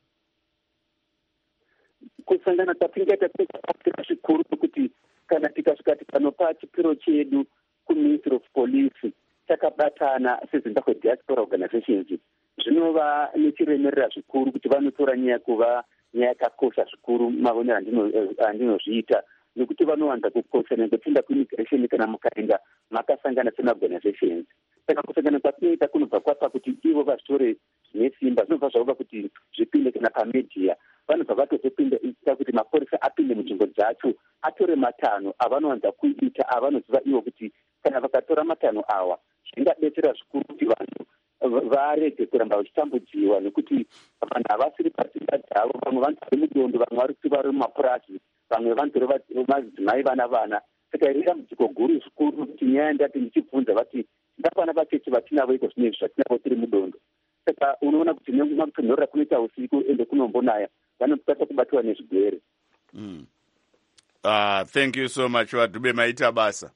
Kusangana kwatingaita kwakabatsira zvikuru kuti kana tikasvika tikanopa chipiro chedu kuMinistry of Police takabatana seZimbabwe Diaspora Organizations zvinova nechiremerera zvikuru kuti vanotora nyaya kuva nyaya yakakosha zvikuru mavonero andinozviita nekuti vanowanza kukosha nekupinda kuimmigration kana mukaenda makasangana semaorganizations. Saka kusangana kwatinoita kunobva kwapa kuti ivo vazvitore zvine simba, zvinobva zvauva kuti zvipinde kana pamedia, vanobva vatozopinda ita kuti mapurisa apinde munzvimbo dzacho atore matanho avanowanza kuita avanoziva ivo kuti kana vakatora matanho awa zvingadetsera zvikuru kuti vanhu varege kuramba vachitambudziwa, nekuti vanhu havasiri pasimba dzavo. Vamwe vanotori mudondo, vamwe vari kuti vari mumapurasi, vamwe vanotori madzimai vana vana. Saka iri dambudziko guru zvikuru kuti nyaya ndati ndichibvunza vati ndapana vacheche vatinavo iko zvinezvi zvatinavo tiri mudondo. Saka unoona kuti nemakutonhorera kunoita usiku ende kunombonaya vanokwanisa kubatwa nezvigwere. Mm. Uh, thank you so much. Wadube maita basa.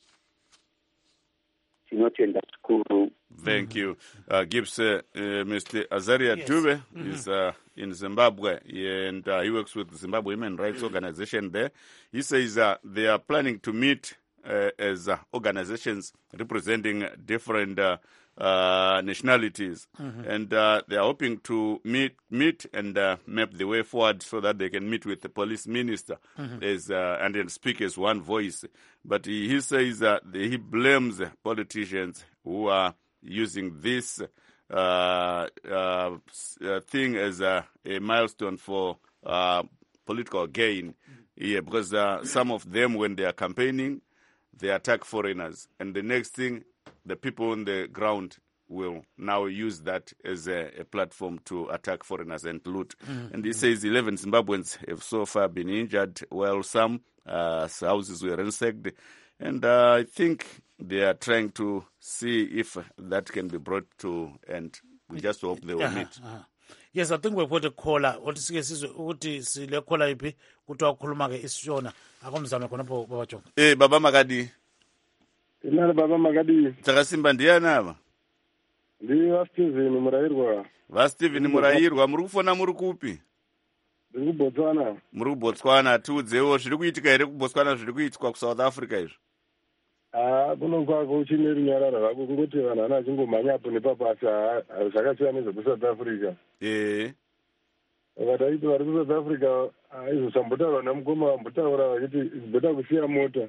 Tinotenda zvikuru. Thank you. Uh, Gibbs, uh, uh, Mister Azaria yes. Dube mm-hmm. is uh, in Zimbabwe, and uh, he works with the Zimbabwe Human Rights Organization there. He says uh, they are planning to meet uh, as uh, organizations representing different uh, uh, nationalities, mm-hmm. and uh, they are hoping to meet meet and uh, map the way forward so that they can meet with the police minister mm-hmm. as uh, and then speak as one voice. But he, he says uh, he blames politicians who are using this uh, uh, thing as a, a milestone for uh, political gain. Mm-hmm. Yeah, because uh, some of them, when they are campaigning, they attack foreigners. And the next thing, the people on the ground will now use that as a, a platform to attack foreigners and loot. Mm-hmm. And he says eleven Zimbabweans have so far been injured, while some uh, houses were ransacked. And uh, I think they are trying to see if that can be brought to end. We just hope they will uh-huh, meet. Uh-huh. Yes, I think we've got a caller. What is this? What is the caller? Ipi kutoa kuluma ke isiona. Akomzame konapo baba chonga. Eh, baba Magadi. Ina baba Magadi. Takasimba ndiana aba. Ndi Steven Murairwa. Va Steven Murairwa muri kufona muri kupi? Ndi kuBotswana. Muri kuBotswana tudzewo zviri kuitika here kuBotswana zviri kuitwa ku South Africa izvo. Ah, kunongwa kuchineri nyarara vako kungoti vanhu vana vachingomhanya apo nepapo asi zvakasiyana nezveku South Africa. Eh. Vakataiti vari ku South Africa aizosambotaura namukoma vambotaura vachiti zibota kusiya mota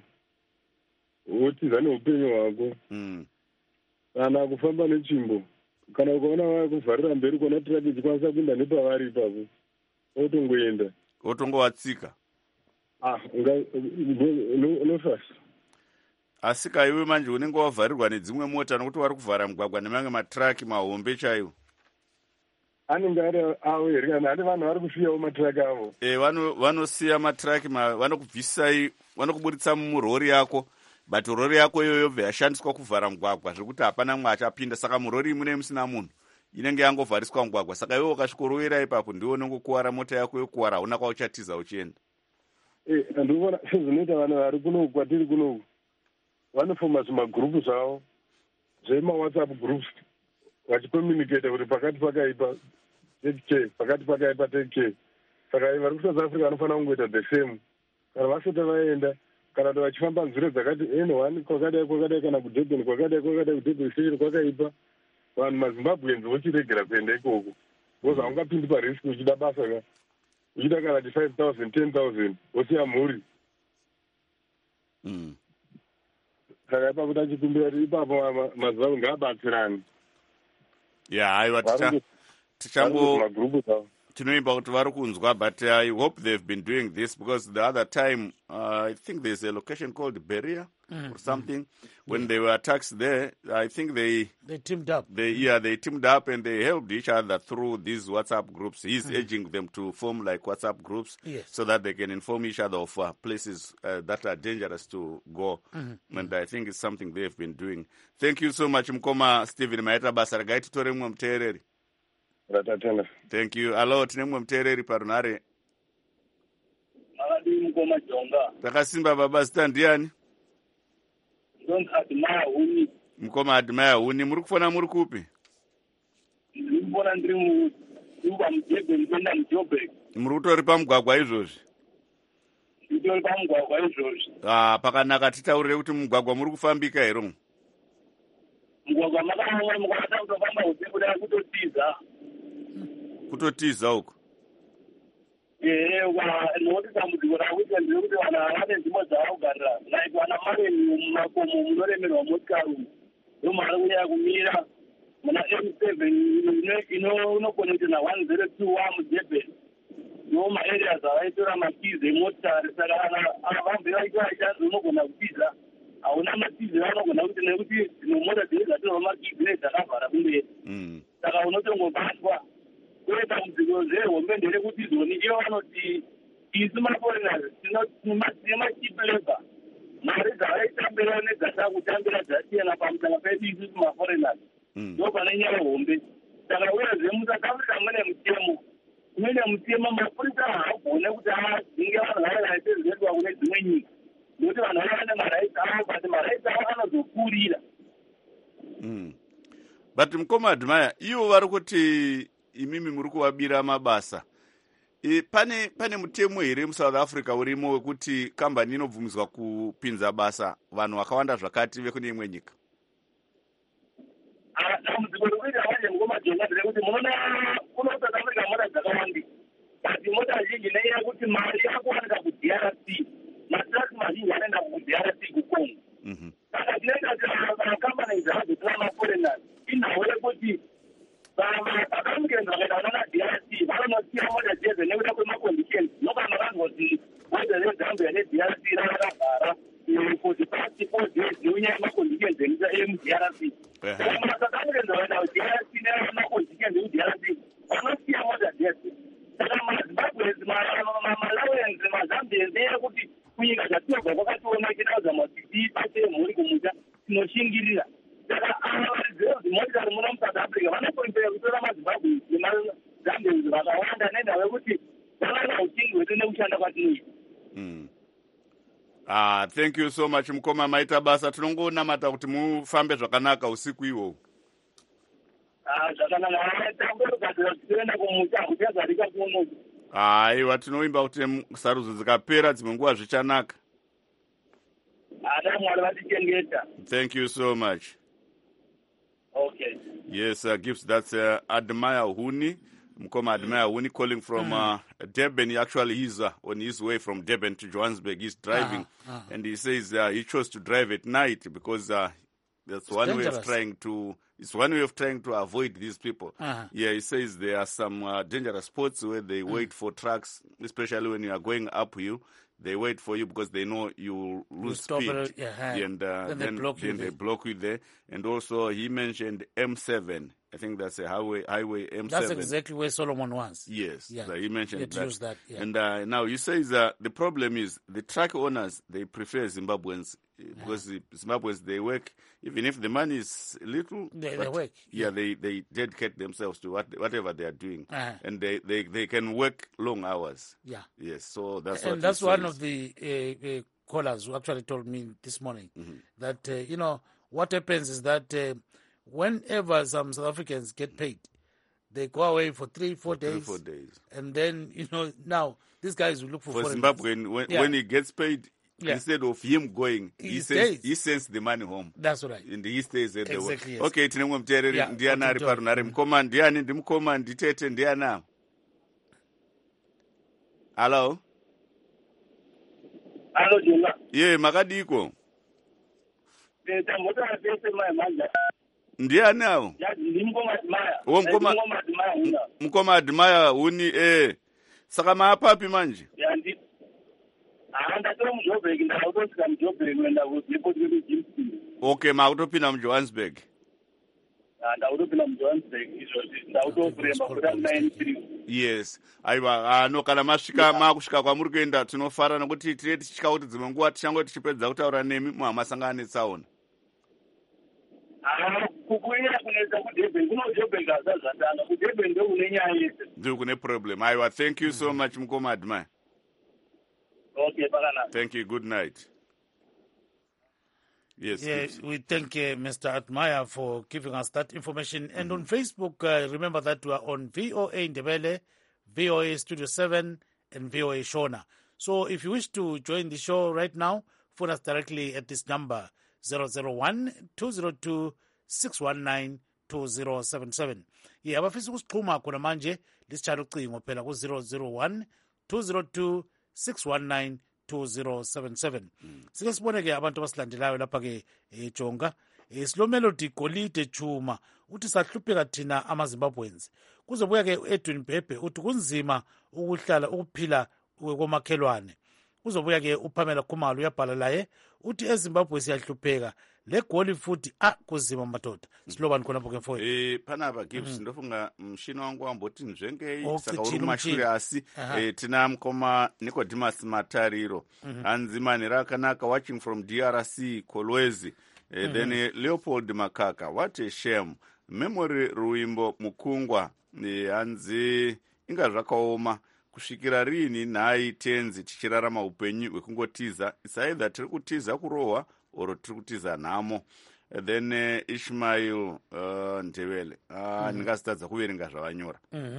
wotiza neupenyu hwako. Mm. Kana kufamba netsvimbo kana ukaona vakuvharira mberi kuona tiraki ichikwanisa kuenda nepavari ipapo otongoenda otongowatsika. Ah, unofasa asika iwe manje unenge wavharirwa nedzimwe mota nokuti wari kuvhara mugwagwa nemamwe matraki mahombe chaiwo. Anenge ari avo here kana ane vanhu vari kusiyawo matraki avo. Eh, vanosiya matraki, vanokubvisai, vanokuburitsa murori yako, but rori yako iyoyo yobva yashandiswa kuvhara mugwagwa zvekuti hapana mumwe achapinda. Saka murori imwe musina munhu inenge yangovhariswa mugwagwa. Saka iwe ukasvikorowera ipapo ndiwo unongokuwara mota yako yokuwara, hauna kwauchatiza uchienda. Eh, ndikuona sezvinoita vanhu vari kunoku kwatiri kunoku vanofoma zvimagurupu zvavo zvemawhatsapp groups vachicommunicata kuti pakati pakaipa take care, pakati pakaipa take care. Saka vari ku South Africa vanofanira kungoita the same. Kana vasati vaenda kana kuti vachifamba nzira dzakati n one kwakadai kwakadai kana kudurban kwakadai kwakadai kudurban station kwakaipa, vanhu mazimbabweans vochiregera kuenda ikoko because haungapindi parisk uchida basa ka uchida kana ti five thousand ten thousand wosiya mhuri. Mm. Saka ipapo tachikumbira kuti ipapo mazimbabwe ngaabatsirani. Yeah, aiwa tichango tinoimba kuti vari kunzwa, but I hope they've been doing this because the other time uh, I think there's a location called Beria mm. or something. When yeah. they were attacked there, I think they they teamed up. They yeah, they teamed up and they helped each other through these WhatsApp groups. He's mm. urging them to form like WhatsApp groups yes. so that they can inform each other of uh, places uh, that are dangerous to go. Mm-hmm. And I think it's something they've been doing. Thank you so much, Mkoma Stephen Maeta basa ragai tutore mwe mtereri. Ratatena. Thank you. Hello, tine mwe mtereri parunare. Aladi Mkoma Jonga. Takasimba baba sta ndiani? Don't admire Huni. Mkoma admire Huni. Muri kufona muri kupi? Muri kufona ndiri mu Nyumba Mjebe ndenda Mjobe. Muri kutori pamugwagwa izvozvi? Nditori pamugwagwa izvozvi. Ah, pakanaka titaurire kuti mugwagwa muri kufambika here. Mugwagwa makamwe mukata kutofamba usiku da kutotiza. Kutotiza uko? Eh, wa notisa mudikora kuti ndiri kuti vana vane nzvimbo dzavanogarira. Like vana mare mumakomo munoremerwa motikaru. Ndomari kunyanya kumira muna M seven inokonekta na one zero two one Mujebe. No maareas avaitora makizi emotari. Saka vambe vaita chanzi unogona kutiza hauna matizi anogona kuti nekuti dzinomota dzinenge dzatorwa makizinesi akavhara kumberi saka unotongobatwa uye dambudziko zehurumende rekuti zoni ivo vanoti isu maforeigners tine machipi labor mari dzavaitambirawo nedzata kutambira dzasiyana pamusanga pedu isusu maforeigners ndo pane nyaya hombe saka uyezve musouth africa mune mutemo mune mutemo mapurisa haagone kuti adzinge vanhu varaisaizvedwa kune dzimwe nyika nokuti vanhu vava vane maraitsi avo but maraitsi avo anozokurira but mukomadmaya ivo vari kuti imimi muri kuvabira mabasa e, pane pane mutemo here musouth africa urimo wekuti kambani inobvumidzwa kupinza basa vanhu vakawanda zvakati vekune imwe nyika? dambudziko rekuita vanje mukomajonga nderekuti munoona kuno south africa mota dzakawandi but mota zhinji nenyaya yekuti mari yakuwanika kudr c matraki mazhinji anoenda kudr c kucongo saka tinoita kuti makambani dzaadzotira maforeigners inhau yekuti vakamukenza vakaenda vanana dr c vanonosiya mota dzeze nekuda kwemaconditions nokana vanoti bhodha rezambia nedr c rakavhara forty past four days neunyaya yemaconditions emudr c vakamukenza vakaenda kudr c nemaconditions ekudr c vanosiya mota dzeze saka mazimbabwes malawenzi mazambians eyekuti kunyika zvatinobva kwakationa tinauza mati pate mhuri kumuta tinoshingirira saka motikari muno musouth africa vanokonzera kutora mazimbabwe nemazambians vakawanda nendau yekuti vavana uchingi hwedu nekushanda kwatinoita. Ah, thank you so much mukoma, maita basa. Tinongonamata kuti mufambe zvakanaka usiku ihwohwo. Ah, zvakanaka. Tambokugadzira kuenda kumuta kuti azarika kuno. Aiwa, tinoimba kuti sarudzo dzikapera dzimwe nguva zvichanaka. Ada Mwari vatichengeta. Thank you so much. Okay. Yes, uh, Gibbs, that's uh, Admire Huni. Mkoma Admire Huni calling from mm. uh, Durban. He actually he's uh, on his way from Durban to Johannesburg. He's driving, uh-huh, uh-huh. and he says uh, he chose to drive at night because uh, that's it's one dangerous. way of trying to. It's one way of trying to avoid these people. Uh-huh. Yeah, he says there are some uh, dangerous spots where they wait mm. for trucks, especially when you are going uphill. They wait for you because they know you lose you speed, it, yeah, and uh, then, then, they, block then they block you there. And also, he mentioned M seven. I think that's a highway, highway M seven. That's exactly where Solomon was. Yes, yeah. So he mentioned that. Use that yeah. And uh, now he says uh, the problem is the truck owners, they prefer Zimbabweans uh, yeah. because the Zimbabweans, they work, even if the money is little. They, they work. Yeah, yeah, they they dedicate themselves to what, whatever they are doing. Uh-huh. And they, they, they can work long hours. Yeah. Yes, so that's and what that's he one says. of the uh, uh, callers who actually told me this morning mm-hmm. that, uh, you know, what happens is that uh, whenever some South Africans get paid, they go away for three, four days. Three, four days. And then, you know, now these guys will look for For foreigners. Zimbabwe, when, yeah. when he gets paid, yeah. instead of him going, he, he sends, he sends the money home. That's right. And he stays at exactly, the work. yes. Okay, tinemwe mteereri yeah, ndiana ari parunare mukoma ndiani ndimukoma nditete ndiana. Hello? Hello, Juma. Yeah, makadiko. Eh, tambota pese mai manja. Ndiani awo? Ndimukoma Admire. Oh, mukoma Admire. Mukoma Admire huni eh. Saka maapapi manje? Ya ndi. Ah, ndatora muJoburg ndakutosvika muJoburg kuenda kuDepot kuJimston. Okay, makutopinda muJohannesburg. Ah, ndakutopinda muJohannesburg izvozvi ndakutofuremba kuda nine three. Yes. Aiwa, ano kana masvika makusvika kwamuri kuenda tinofara nokuti tine tichitya kuti dzimwe nguva tichange tichipedza kutaura nemi muhamasangana netsaona. Ah, kukunyanya kunetsa kuDurban kuno Joburg azazvatanga kuDurban ndo kune nyaya yese. Ndiko kune problem. Aiwa, thank you so much mukoma Admire. Okay, pakanaka. Thank you. Good night. Yes. Yeah, yes. We thank uh, Mister Admire for giving us that information. And mm-hmm. on Facebook, uh, remember that we are on V O A Ndebele, V O A Studio seven, and V O A Shona. So if you wish to join the show right now, phone us directly at this number, zero zero one, two zero two, six one nine, two zero seven seven. Yeah, abafisa ukusiqhuma khona manje lisitshalo ucingo phela ku zero zero one, two zero two, six one nine, two zero seven seven. Sike sibone ke abantu abasilandelayo lapha ke eJonga. Silo Melody Golide Chuma uthi sahlupheka thina amaZimbabweans. Kuzobuya ke Edwin Bhebhe uthi kunzima ukuhlala ukuphila komakhelwane. uzobuya-ke upamela khumalo uyabhala laye uthi ezimbabwe siyahlupheka le goli futhi a kuzima madoda silobani khonapho ke mfowethu eh panapa Gibbs mm. ndofunga mshini wangu wamboti nzvengei oh, saka uri kumashure asi eh, tina mukoma Nicodemus Matariro mm-hmm. hanzi manhero akanaka watching from D R C Kolwezi eh, mm-hmm. then eh, Leopold Makaka what a shame memory ruimbo mukungwa eh, hanzi inga zvakaoma kusvikira rini nhai tenzi tichirarama upenyu hwekungotiza isaidha tiri kutiza kurohwa oro tiri kutiza nhamo. Then uh, Ishmael uh, Ndebele uh, mm-hmm. ndingasitadza kuverenga zvavanyora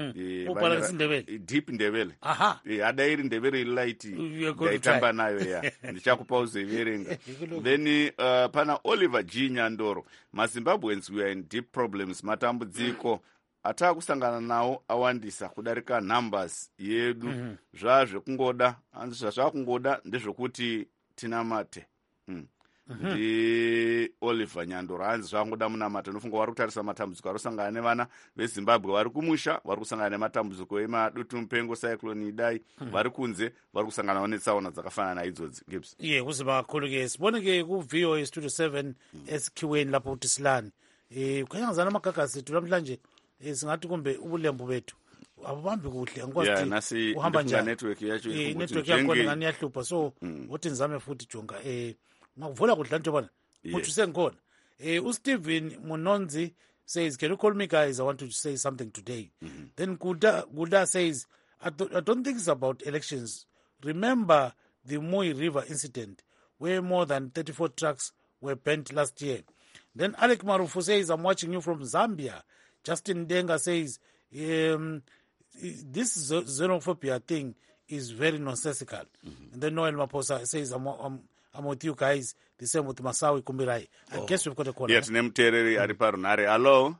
mm-hmm. deep Ndebele hadairi Ndebele light ndaitamba nayo ya ndichakupa uzoiverenga. Then uh, pana Oliver G Nyandoro maZimbabweans we are in deep problems matambudziko ataa kusangana nawo awandisa kudarika numbers yedu mm-hmm. zvazvekungoda hanzi zvazvakungoda ndezvekuti tina mate mm. Mm-hmm. ndi Oliver Nyandoro hanzi zvangoda munamata inofunga vari kutarisa matambudziko arosangana nevana veZimbabwe vari kumusha vari kusangana nematambudziko emadutu mupengo cyclone idai mm-hmm. vari kunze vari kusanganawo netsaona dzakafanana naizodzi Gibbs iye yeah, kuzima kakhulu-ke sibone-ke ku-V O A studio seven mm. esikhiweni lapho kuti silani um kukhanyangazana amagagasi ethu namhlanje um singathi kumbe ubulembu bethu abubambi kuhle angikwazi yeah, uhamba njani network yacho eh network yakhona ngani yahlupha so mm. uthi nizame futhi jonga eh ngakuvula kudla nje bona futhi sengikhona eh uSteven Munonzi says can you call me guys I want to say something today mm-hmm. Then Guda Guda says I, th- I don't think it's about elections. Remember the Mui River incident where more than thirty-four trucks were burnt last year. Then Alec Marufu says I'm watching you from Zambia. Justin Denga says um, this xenophobia thing is very nonsensical. Mm-hmm. And then Noel Maposa says, I'm, I'm, I'm with you guys. The same with Masawi Kumbirai. I oh. guess we've got a call. Yes, name Terry Ariparunare. Hello?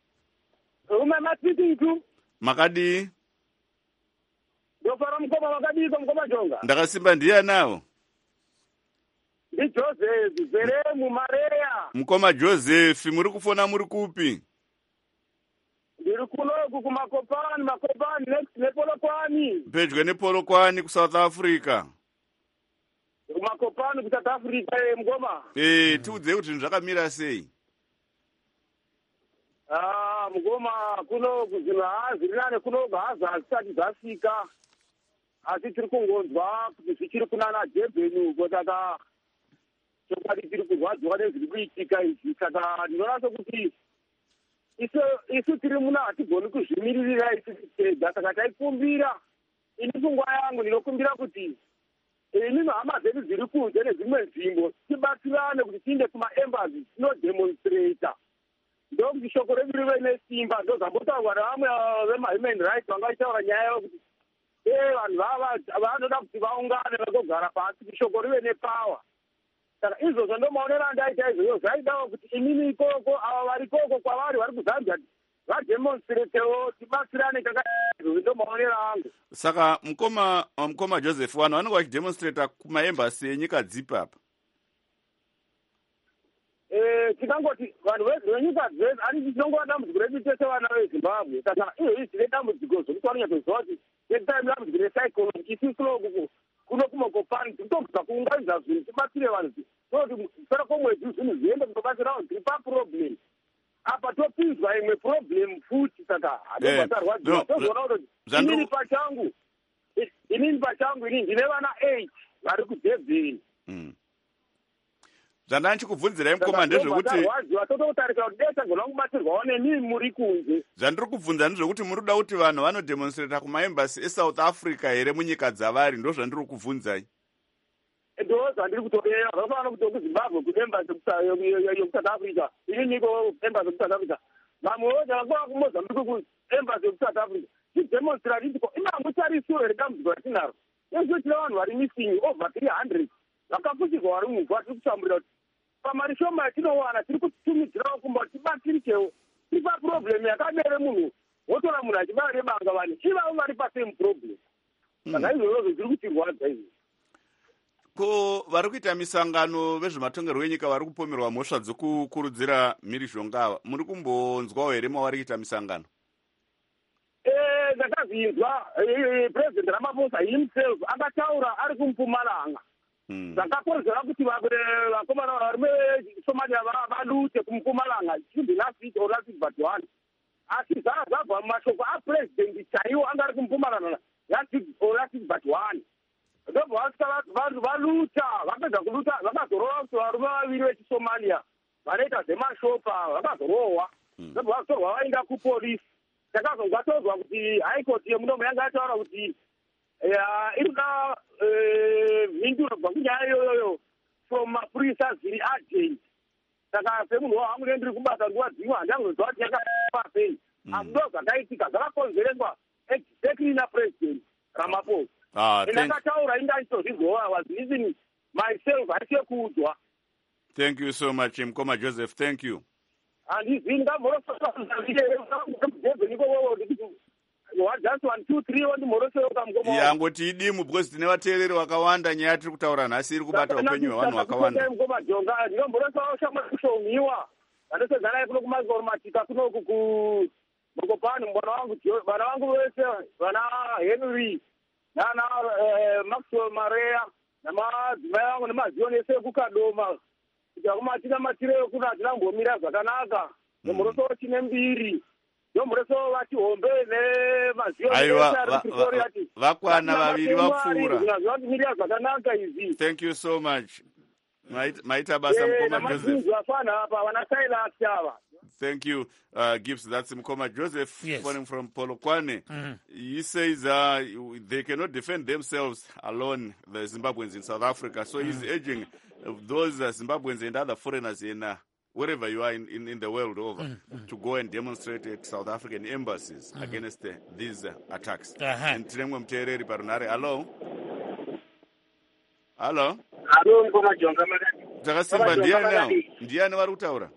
Who am I speaking to? Makadi? Dofara mkoma Makadi kwa mkoma jonga. Ndakasimba ndiya nao? Ni Joseph, Zeremu, Maria. Mkoma Joseph, muri kufona muri kupi? Ndiri kunoku kumakopani, makopani, next nepolokwani. Pedyo nepolokwani ku South Africa. Kumakopani ku South Africa e mgoma. Eh, tiudze kuti zvakamira sei? Ah, mgoma kuno kuzina zirinane kuno gaza asati zasika. Asi tiri kungonzwa kuti zvichiri kunana Jebheni kotaka chokwadi tiri kurwadzwa nezviri kuitika izvi saka ndinoratidza kuti isu isu tiri muna hatigoni kuzvimiririra isi tega saka taikumbira ini pfungwa yangu ndinokumbira kuti ini hama dzedu dziri kunze nedzimwe nzvimbo tibatsirane kuti tiinde kumaembassy tinodemonstrata ndokuti shoko redu rive nesimba ndozambotaurwa nevamwe vemahuman rights vangaitaura nyaya yokuti e vanhu vava vanoda kuti vaungane vagogara pasi kuti shoko rive nepawa saka izvozvo ndomaonera ndaita izvozvo zvaidawo kuti inini ikoko ava vari ikoko kwavari vari kuzambia vademonstratewo tibatsirane kakaizvozvo ndomaonera angu. Saka mukoma mukoma Joseph vanhu vanenge vachidemonstrata kumaembasi enyika dzipi apa? Eh, tikangoti vanhu venyika dzese ani tinongova dambudziko redu tese vana veZimbabwe saka izvozvi tine dambudziko zvokuti vanonyatsoziva kuti netime dambudziko recyclone isi kunoku kuno kumakopani titobva kuunganidza zvinhu tibatsire vanhu toti kupera kwomwedzi zvinhu zviende kutobatsira vanhu tiri paproblem apa topinzwa imwe problem futi saka hadobatarwadziwa tozoona kuti inini pachangu inini pachangu inini ndine vana eight vari kudebheni zvandanga ndichikubvunzirai mukoma ndezvekuti tototarisa kuti desa gona kubatsirwawo nemi muri kunze. Zvandiri kubvunza ndezvekuti muri kuda kuti vanhu vanodemonstrata kumaembasi eSouth Africa here munyika dzavari ndo zvandiri kubvunzai? Ndo zvandiri kutokera zvakafanana kuti kuZimbabwe kuembasi yekusouth Africa inini iko embasi yekusouth Africa vamwe vose vakuva kuMozambique kuembasi yekusouth Africa tidemonstrate ndiko imangu tarisiro redambudziko ratinaro izvo tine vanhu vari missing over three hundred vakafushirwa vari muvha tiri kutambura kuti pamari shoma yatinowana tiri kutumidzirawo kumba kuti tibatsirikewo tiri paproblem yakadere munhu wotora munhu achibaya nebanga vanhu ivavo vari pasame problem saka izvozvo zviri kutirwadza izvi. Ko vari kuita misangano vezvematongerwo enyika vari kupomerwa mhosva dzokukurudzira mhirizhonga muri kumbonzwawo here mavari kuita misangano? Eh, ndakazwa ndakazvinzwa president Ramaphosa himself akataura ari kumpumalanga zvakakonzera kuti vakomana varume vesomalia valute kumpumalanga should last week or last week but one asi zvabva mumashoko apresident chaiwo anga ari kumpumalanga last week or last week but one ndobva vasvika vanhu valuta vapedza kuluta vakazorova kuti varume vaviri vechisomalia vanoita zvemashopa vakazorohwa ndobva vatorwa vaenda kupolisi takazongatozwa kuti haikoti yemunomo yanga yataura kuti iri kuda mhinduro kubva kunyaya iyoyoyo from mapurisa zviri agent saka semunhu wangu nendiri kubasa nguva dzimwe handangozwa kuti yakapa sei asi ndo zvakaitika zvakakonzereswa exactly napresident Ramaphosa ndakataura indaitozvizova was even myself haisiye kuudzwa. Thank you so much Mkoma Joseph, thank you. Handizvi yangoti idimu because tine vateereri vakawanda nyaya tiri kutaura nhasi iri kubata upenyu hwevanhu vakawanda. ndinomborosawo shamwa kushoumiwa vandosedzana kuno kumagorumatika kunoku kumokopani mwana wangu vana vangu vese vana Henry nana Maxwell Maria namadzimai vangu nemazioni ese ekukadoma kuti akumatina matireyo kuno hatinambomira zvakanaka nomorosowo chine mbiri nomorosowo vati hombe nemazioni vakwana vaviri vapfuura. zvakanaka izvi. Thank you so much. Maita basa Mkoma Joseph. Thank you, uh, Gibbs. That's Mkoma Joseph, yes. Calling from Polokwane. Mm-hmm. He says uh, they cannot defend themselves alone, the Zimbabweans in South Africa. So mm-hmm. he's urging those uh, Zimbabweans and other foreigners in uh, wherever you are in, in, in the world over mm-hmm. to go and demonstrate at South African embassies mm-hmm. against uh, these uh, attacks. Uh-huh. And Tiremwe Mtereri Parunare. Hello? Hello? Hello, Mkoma Jonga Magadi. Takasimba ndiani nao? Ndiani vari kutaura?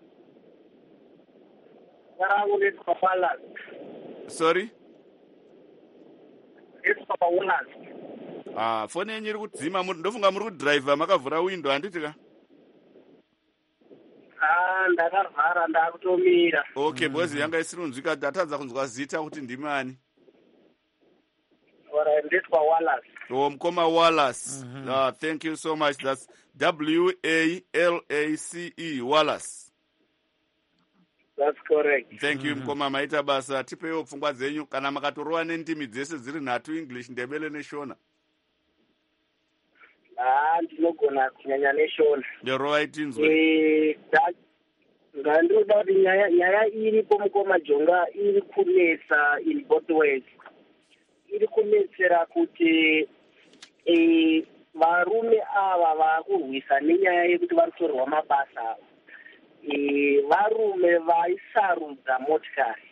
Sorry? Ah, foni yenyu iri kudzima, ndofunga muri kudhiraivha makavhura window handiti ka? Ah, ndakavhara ndakutomira. Okay, mm. Bozi yanga isiri kunzwika, ndatadza kunzwa zita kuti ndimani? Ora ndetwa Wallace. Oh, Mkoma Wallace. Mm-hmm. Uh, thank you so much. That's W A L A C E, Wallace. That's correct. Thank you, Mkoma. Mm-hmm. Maita basa tipewo pfungwa dzenyu kana makatorova nendimi dzese dziri nhatu, English, Ndebele neshona. Ah, ndinogona kunyanya neshona. Ndorova itinzwe. Eh, ndinoda kuti nyaya nyaya iripo Mkoma Jonga iri kunetsa in both ways. Iri kunetsera kuti eh varume ava vakurwisa nenyaya yekuti varitorwa mabasa avo. E, varume vaisarudza motikari.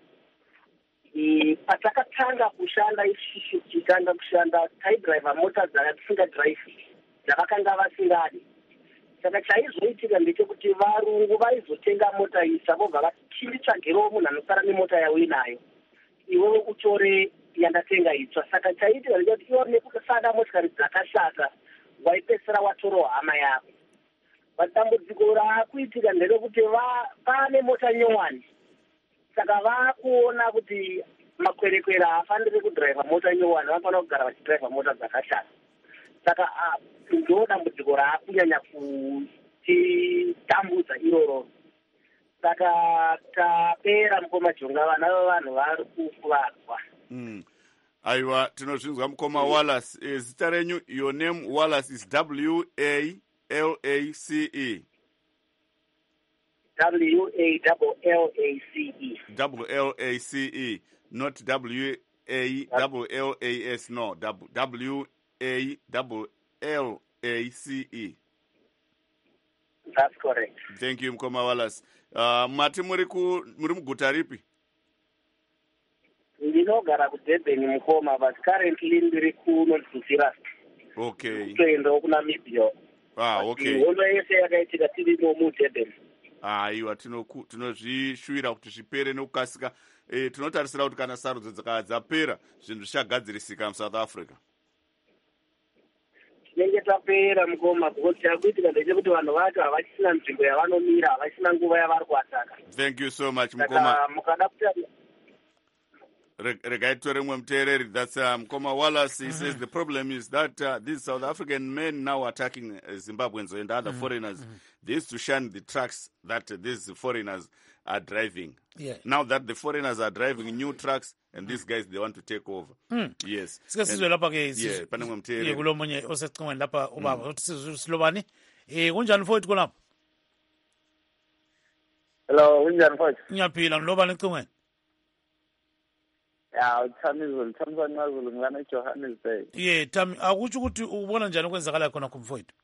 E, patakatanga kushanda isusu tikanga kushanda taidriver mota dzatisingadhiraivhi dzavakanga vasingadi. Saka chaizoitika ndechekuti varungu vaizotenga mota iyi vobva vati chinditsvagirewo munhu anosara nemota yawo inayo, iwewe utore yandatenga itsva. Saka chaitika ndechekuti iwo nekusada motikari dzakashata waipedzisira watorowo hama yako. Dambudziko raakuitika nderekuti pane mota nyowani, saka vakuona kuti makwerekwere haafaniri kudhiraivha mota nyowani, vanofanira kugara vachidhiraivha mota dzakashata. Saka ndo dambudziko raakunyanya kutitambudza iroro. Saka tapera Mkoma Jonga, vana vevanhu vari kukuvadzwa. Mm. Aiwa, tinozvinzwa Mkoma Wallace. Zita renyu, your name Wallace is W A L A C E. W A L L A C E. Double L A C E, not W A L L A S, no. W A L L A C E. That's correct. Thank you, Mkoma Wallace. Uh, mati muri ku muri muguta ripi? Ndinogara kuDurban Mkoma, but currently ndiri kuno Lusira. Okay. Kutoendawo kuNamibia. Ah, okay. Hondo yese yakaitika tiri no muDurban. Ah, iwa tinoku tinozvishwira kuti zvipere nekukasika. Eh, tinotarisira kuti kana sarudzo dzakadzapera zvinhu zvichagadzirisika muSouth Africa. Tinenge tapera Mkoma, because chakuitika ndechekuti vanhu vacho havachisina nzvimbo yavanomira, havasina nguva yavari kuataka. Thank you so much, Mkoma. Mukada kuti Regaitore Mwemtereri, that's um, Koma Wallace. He mm-hmm. says the problem is that uh, these South African men now attacking uh, Zimbabweans and other mm-hmm. foreigners. Mm-hmm. They used to shun the trucks that uh, these foreigners are driving. Yeah. Now that the foreigners are driving new trucks, and these guys, they want to take over. Mm. Yes. Sika sizwe lapha ke yeah, Pane Mwemtereri. Yeah, kulo munye osecingweni lapha ubaba uthi silobani. Eh kunjani mfowethu kulapha? Hello, kunjani mfowethu? Ngiyaphila ngilobani ecingweni. Ya, uThamizulu, Thamzani Mazulu ngilana eJohannesburg. Yeah, Thami, akutsho ukuthi ubona njani okwenzakala khona kumfowethu?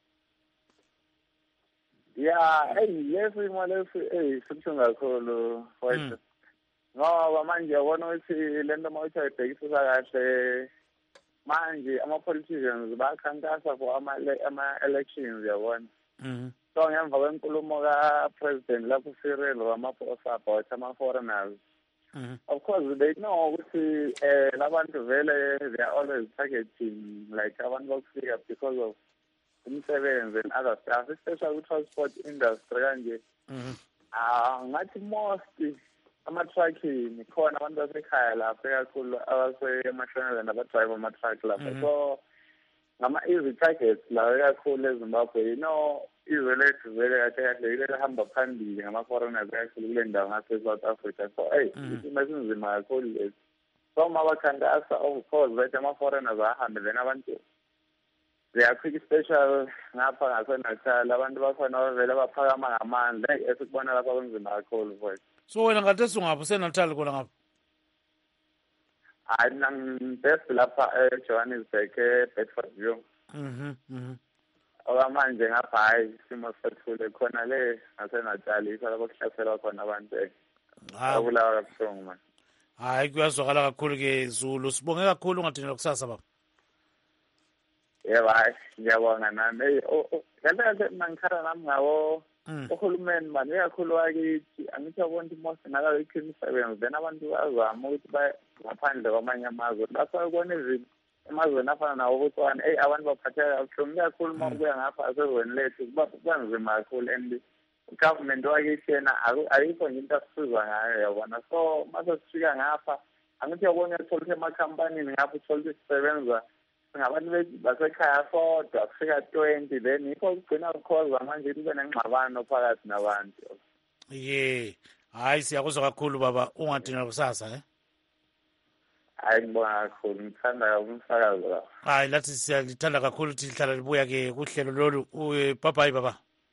Ya, hey, lesi imo lesi eh sibuhlungu kakhulu mfowethu. Ngoba manje yabona ukuthi lento mawuthi ayibhekisisa kahle manje ama-politicians bakhankasa for ama-elections yabona. Mhm. So ngemva kwenkulumo ka-president lapho Cyril Ramaphosa about ama-foreigners. Mm-hmm. Of course, they know ukuthi uh, labantu vele they are always targeting like abantu bokufika because of umsebenzi and other stuff, especially with transport industry kanje. Mhm. Ah, ngathi most ama-trucking khona abantu basekhaya lapha kakhulu abase-national and abadrive ama-truck lapha. So ngama-easy targets lawo kakhulu eZimbabwe, you know, izwe lethu vele kahle kahle ile lihamba phambili ngama-foreigners kakhulu kule ndawo ngase-South Africa. So hey, isimo esinzima kakhulu lesi. So uma bakhankasa, of course bethi ama-foreigners ahambe, then abantu they are quick special ngapha ngaseNatal, abantu bakhona vele baphakama ngamandla esikubona lapha kunzima kakhulu mfowethu. So wena ngathi ungaphi useNatal khona ngapha? Hayi mina ngibest lapha eJohannesburg eBedfordview. Mhm mhm. Okamanje ngapha hayi isimo sethule khona le ngaseNatal isa lapho kuhlaselwa khona abantu. Abulawa kabuhlungu manje. Hayi kuyazwakala kakhulu ke Zulu, sibonge kakhulu ungadinela kusasa baba. Yebo hayi ngiyabonga nami. Kanti kanti mangikhala nami ngawo uhulumeni manje kakhulu wakithi angithi yabona ukuthi most nakabe ikhona imisebenzi then abantu bazama ukuthi baye ngaphandle kwamanye amazwe. Basakubona izinto emazweni afana nawo Botswana, hey abantu baphatheka kabuhlungu kakhulu uma kuya ngapha asezweni lethu kubanzima kakhulu and government wakithi yena ayikho nje into asisiza ngayo yabona. So mase sifika ngapha angithi yabona uthola ukuthi emakhampanini ngapha uthola ukuthi sisebenza ngabantu basekhaya kodwa kufika twenty, then yikho kugcina kukhoza manje kube nengxabano phakathi nabantu. Yeah, hayi siyakuzwa kakhulu baba, ungadinela kusasa eh. Hayi ngibonga kakhulu, ngithanda umsakazo la. Hayi lathi siyalithanda kakhulu ukuthi lihlala libuya ke kuhlelo lolu. Bye bye baba.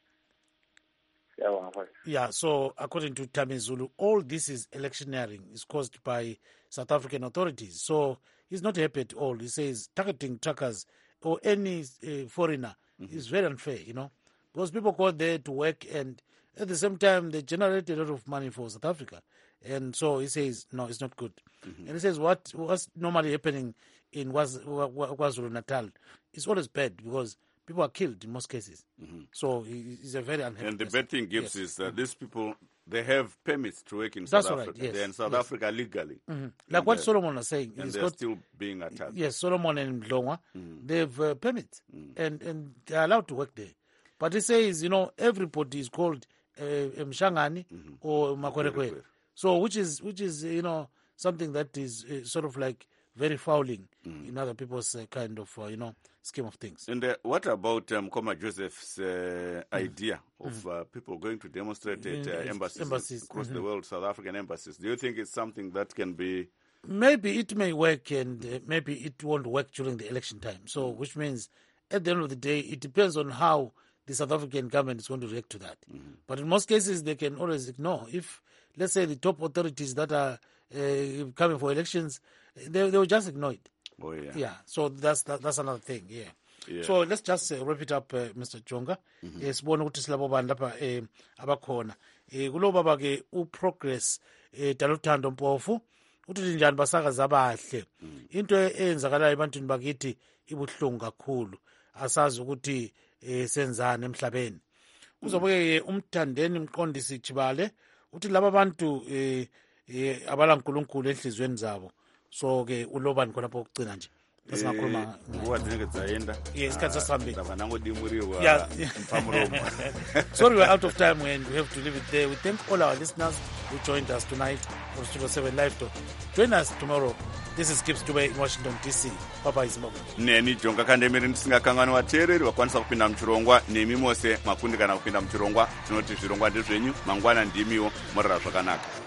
Yeah, so according to Tamizulu, all this is electioneering is caused by South African authorities. So he's not happy at all. He says targeting truckers or any uh, foreigner mm-hmm. is very unfair, you know, because people go there to work and at the same time they generate a lot of money for South Africa. And so he says, no, it's not good. Mm-hmm. And he says what what's normally happening in KwaZulu-Natal is always bad because people are killed in most cases. Mm-hmm. So he's a very unhappy And the person. bad thing, Gibbs, yes. is that these people, they have permits to work in That's South right, Africa. yes. They're in South yes. Africa legally. Mm-hmm. Like what uh, Solomon was saying. And he's they're got, still being attacked. Yes, Solomon and Mlongwa, Mm. they've uh, permits Mm. and, and they're allowed to work there. But he says, you know, everybody is called uh, Mshangani mm-hmm. or Makwerekwe. So which is, which is you know, something that is uh, sort of like very fouling mm. in other people's uh, kind of, uh, you know, scheme of things. And uh, what about um, Koma Joseph's uh, mm. idea of mm. uh, people going to demonstrate at uh, embassies, embassies across mm-hmm. the world, South African embassies? Do you think it's something that can be... Maybe it may work and uh, maybe it won't work during the election time. So which means at the end of the day, it depends on how the South African government is going to react to that. Mm-hmm. But in most cases, they can always ignore. If, let's say, the top authorities that are uh, coming for elections, they, they will just ignore it. Oh, yeah. Yeah, so that's that, that's another thing, yeah. Yeah. So let's just uh, wrap it up, uh, Mister Jonga. Sibona ukuthi silabo bantu lapha eh abakhona. Eh kulo baba ke uProgress eh Daluthando Mpofu uthi njani basakaza abahle. Into eyenzakalayo ebantwini bakithi ibuhlungu kakhulu. Asazi ukuthi eh senzani emhlabeni. Kuzobuke umthandeni Mqondisi Jibale uthi laba bantu eh abala uNkulunkulu enhlizweni zabo. So ke ulobani khona lapho ukugcina nje. Nguwa dzinenge dzaenda. Yes, isikhathi sasihambile. Ndaba nangodimuriwa. Yeah. Mphamulomo. Sorry, we're out of time and we have to leave it there. We thank all our listeners who joined us tonight on Studio seven Live Talk. Join us tomorrow. This is Gibbs Dube in Washington, D C. Bye-bye, Zimbabwe. Neni Jonga Kandemiri ndisingakanganwa vateereri vakwanisa kupinda muchirongwa, nemi mose makundikana kupinda muchirongwa. Tinoti zvirongwa ndezvenyu, mangwana ndimiwo, morara zvakanaka.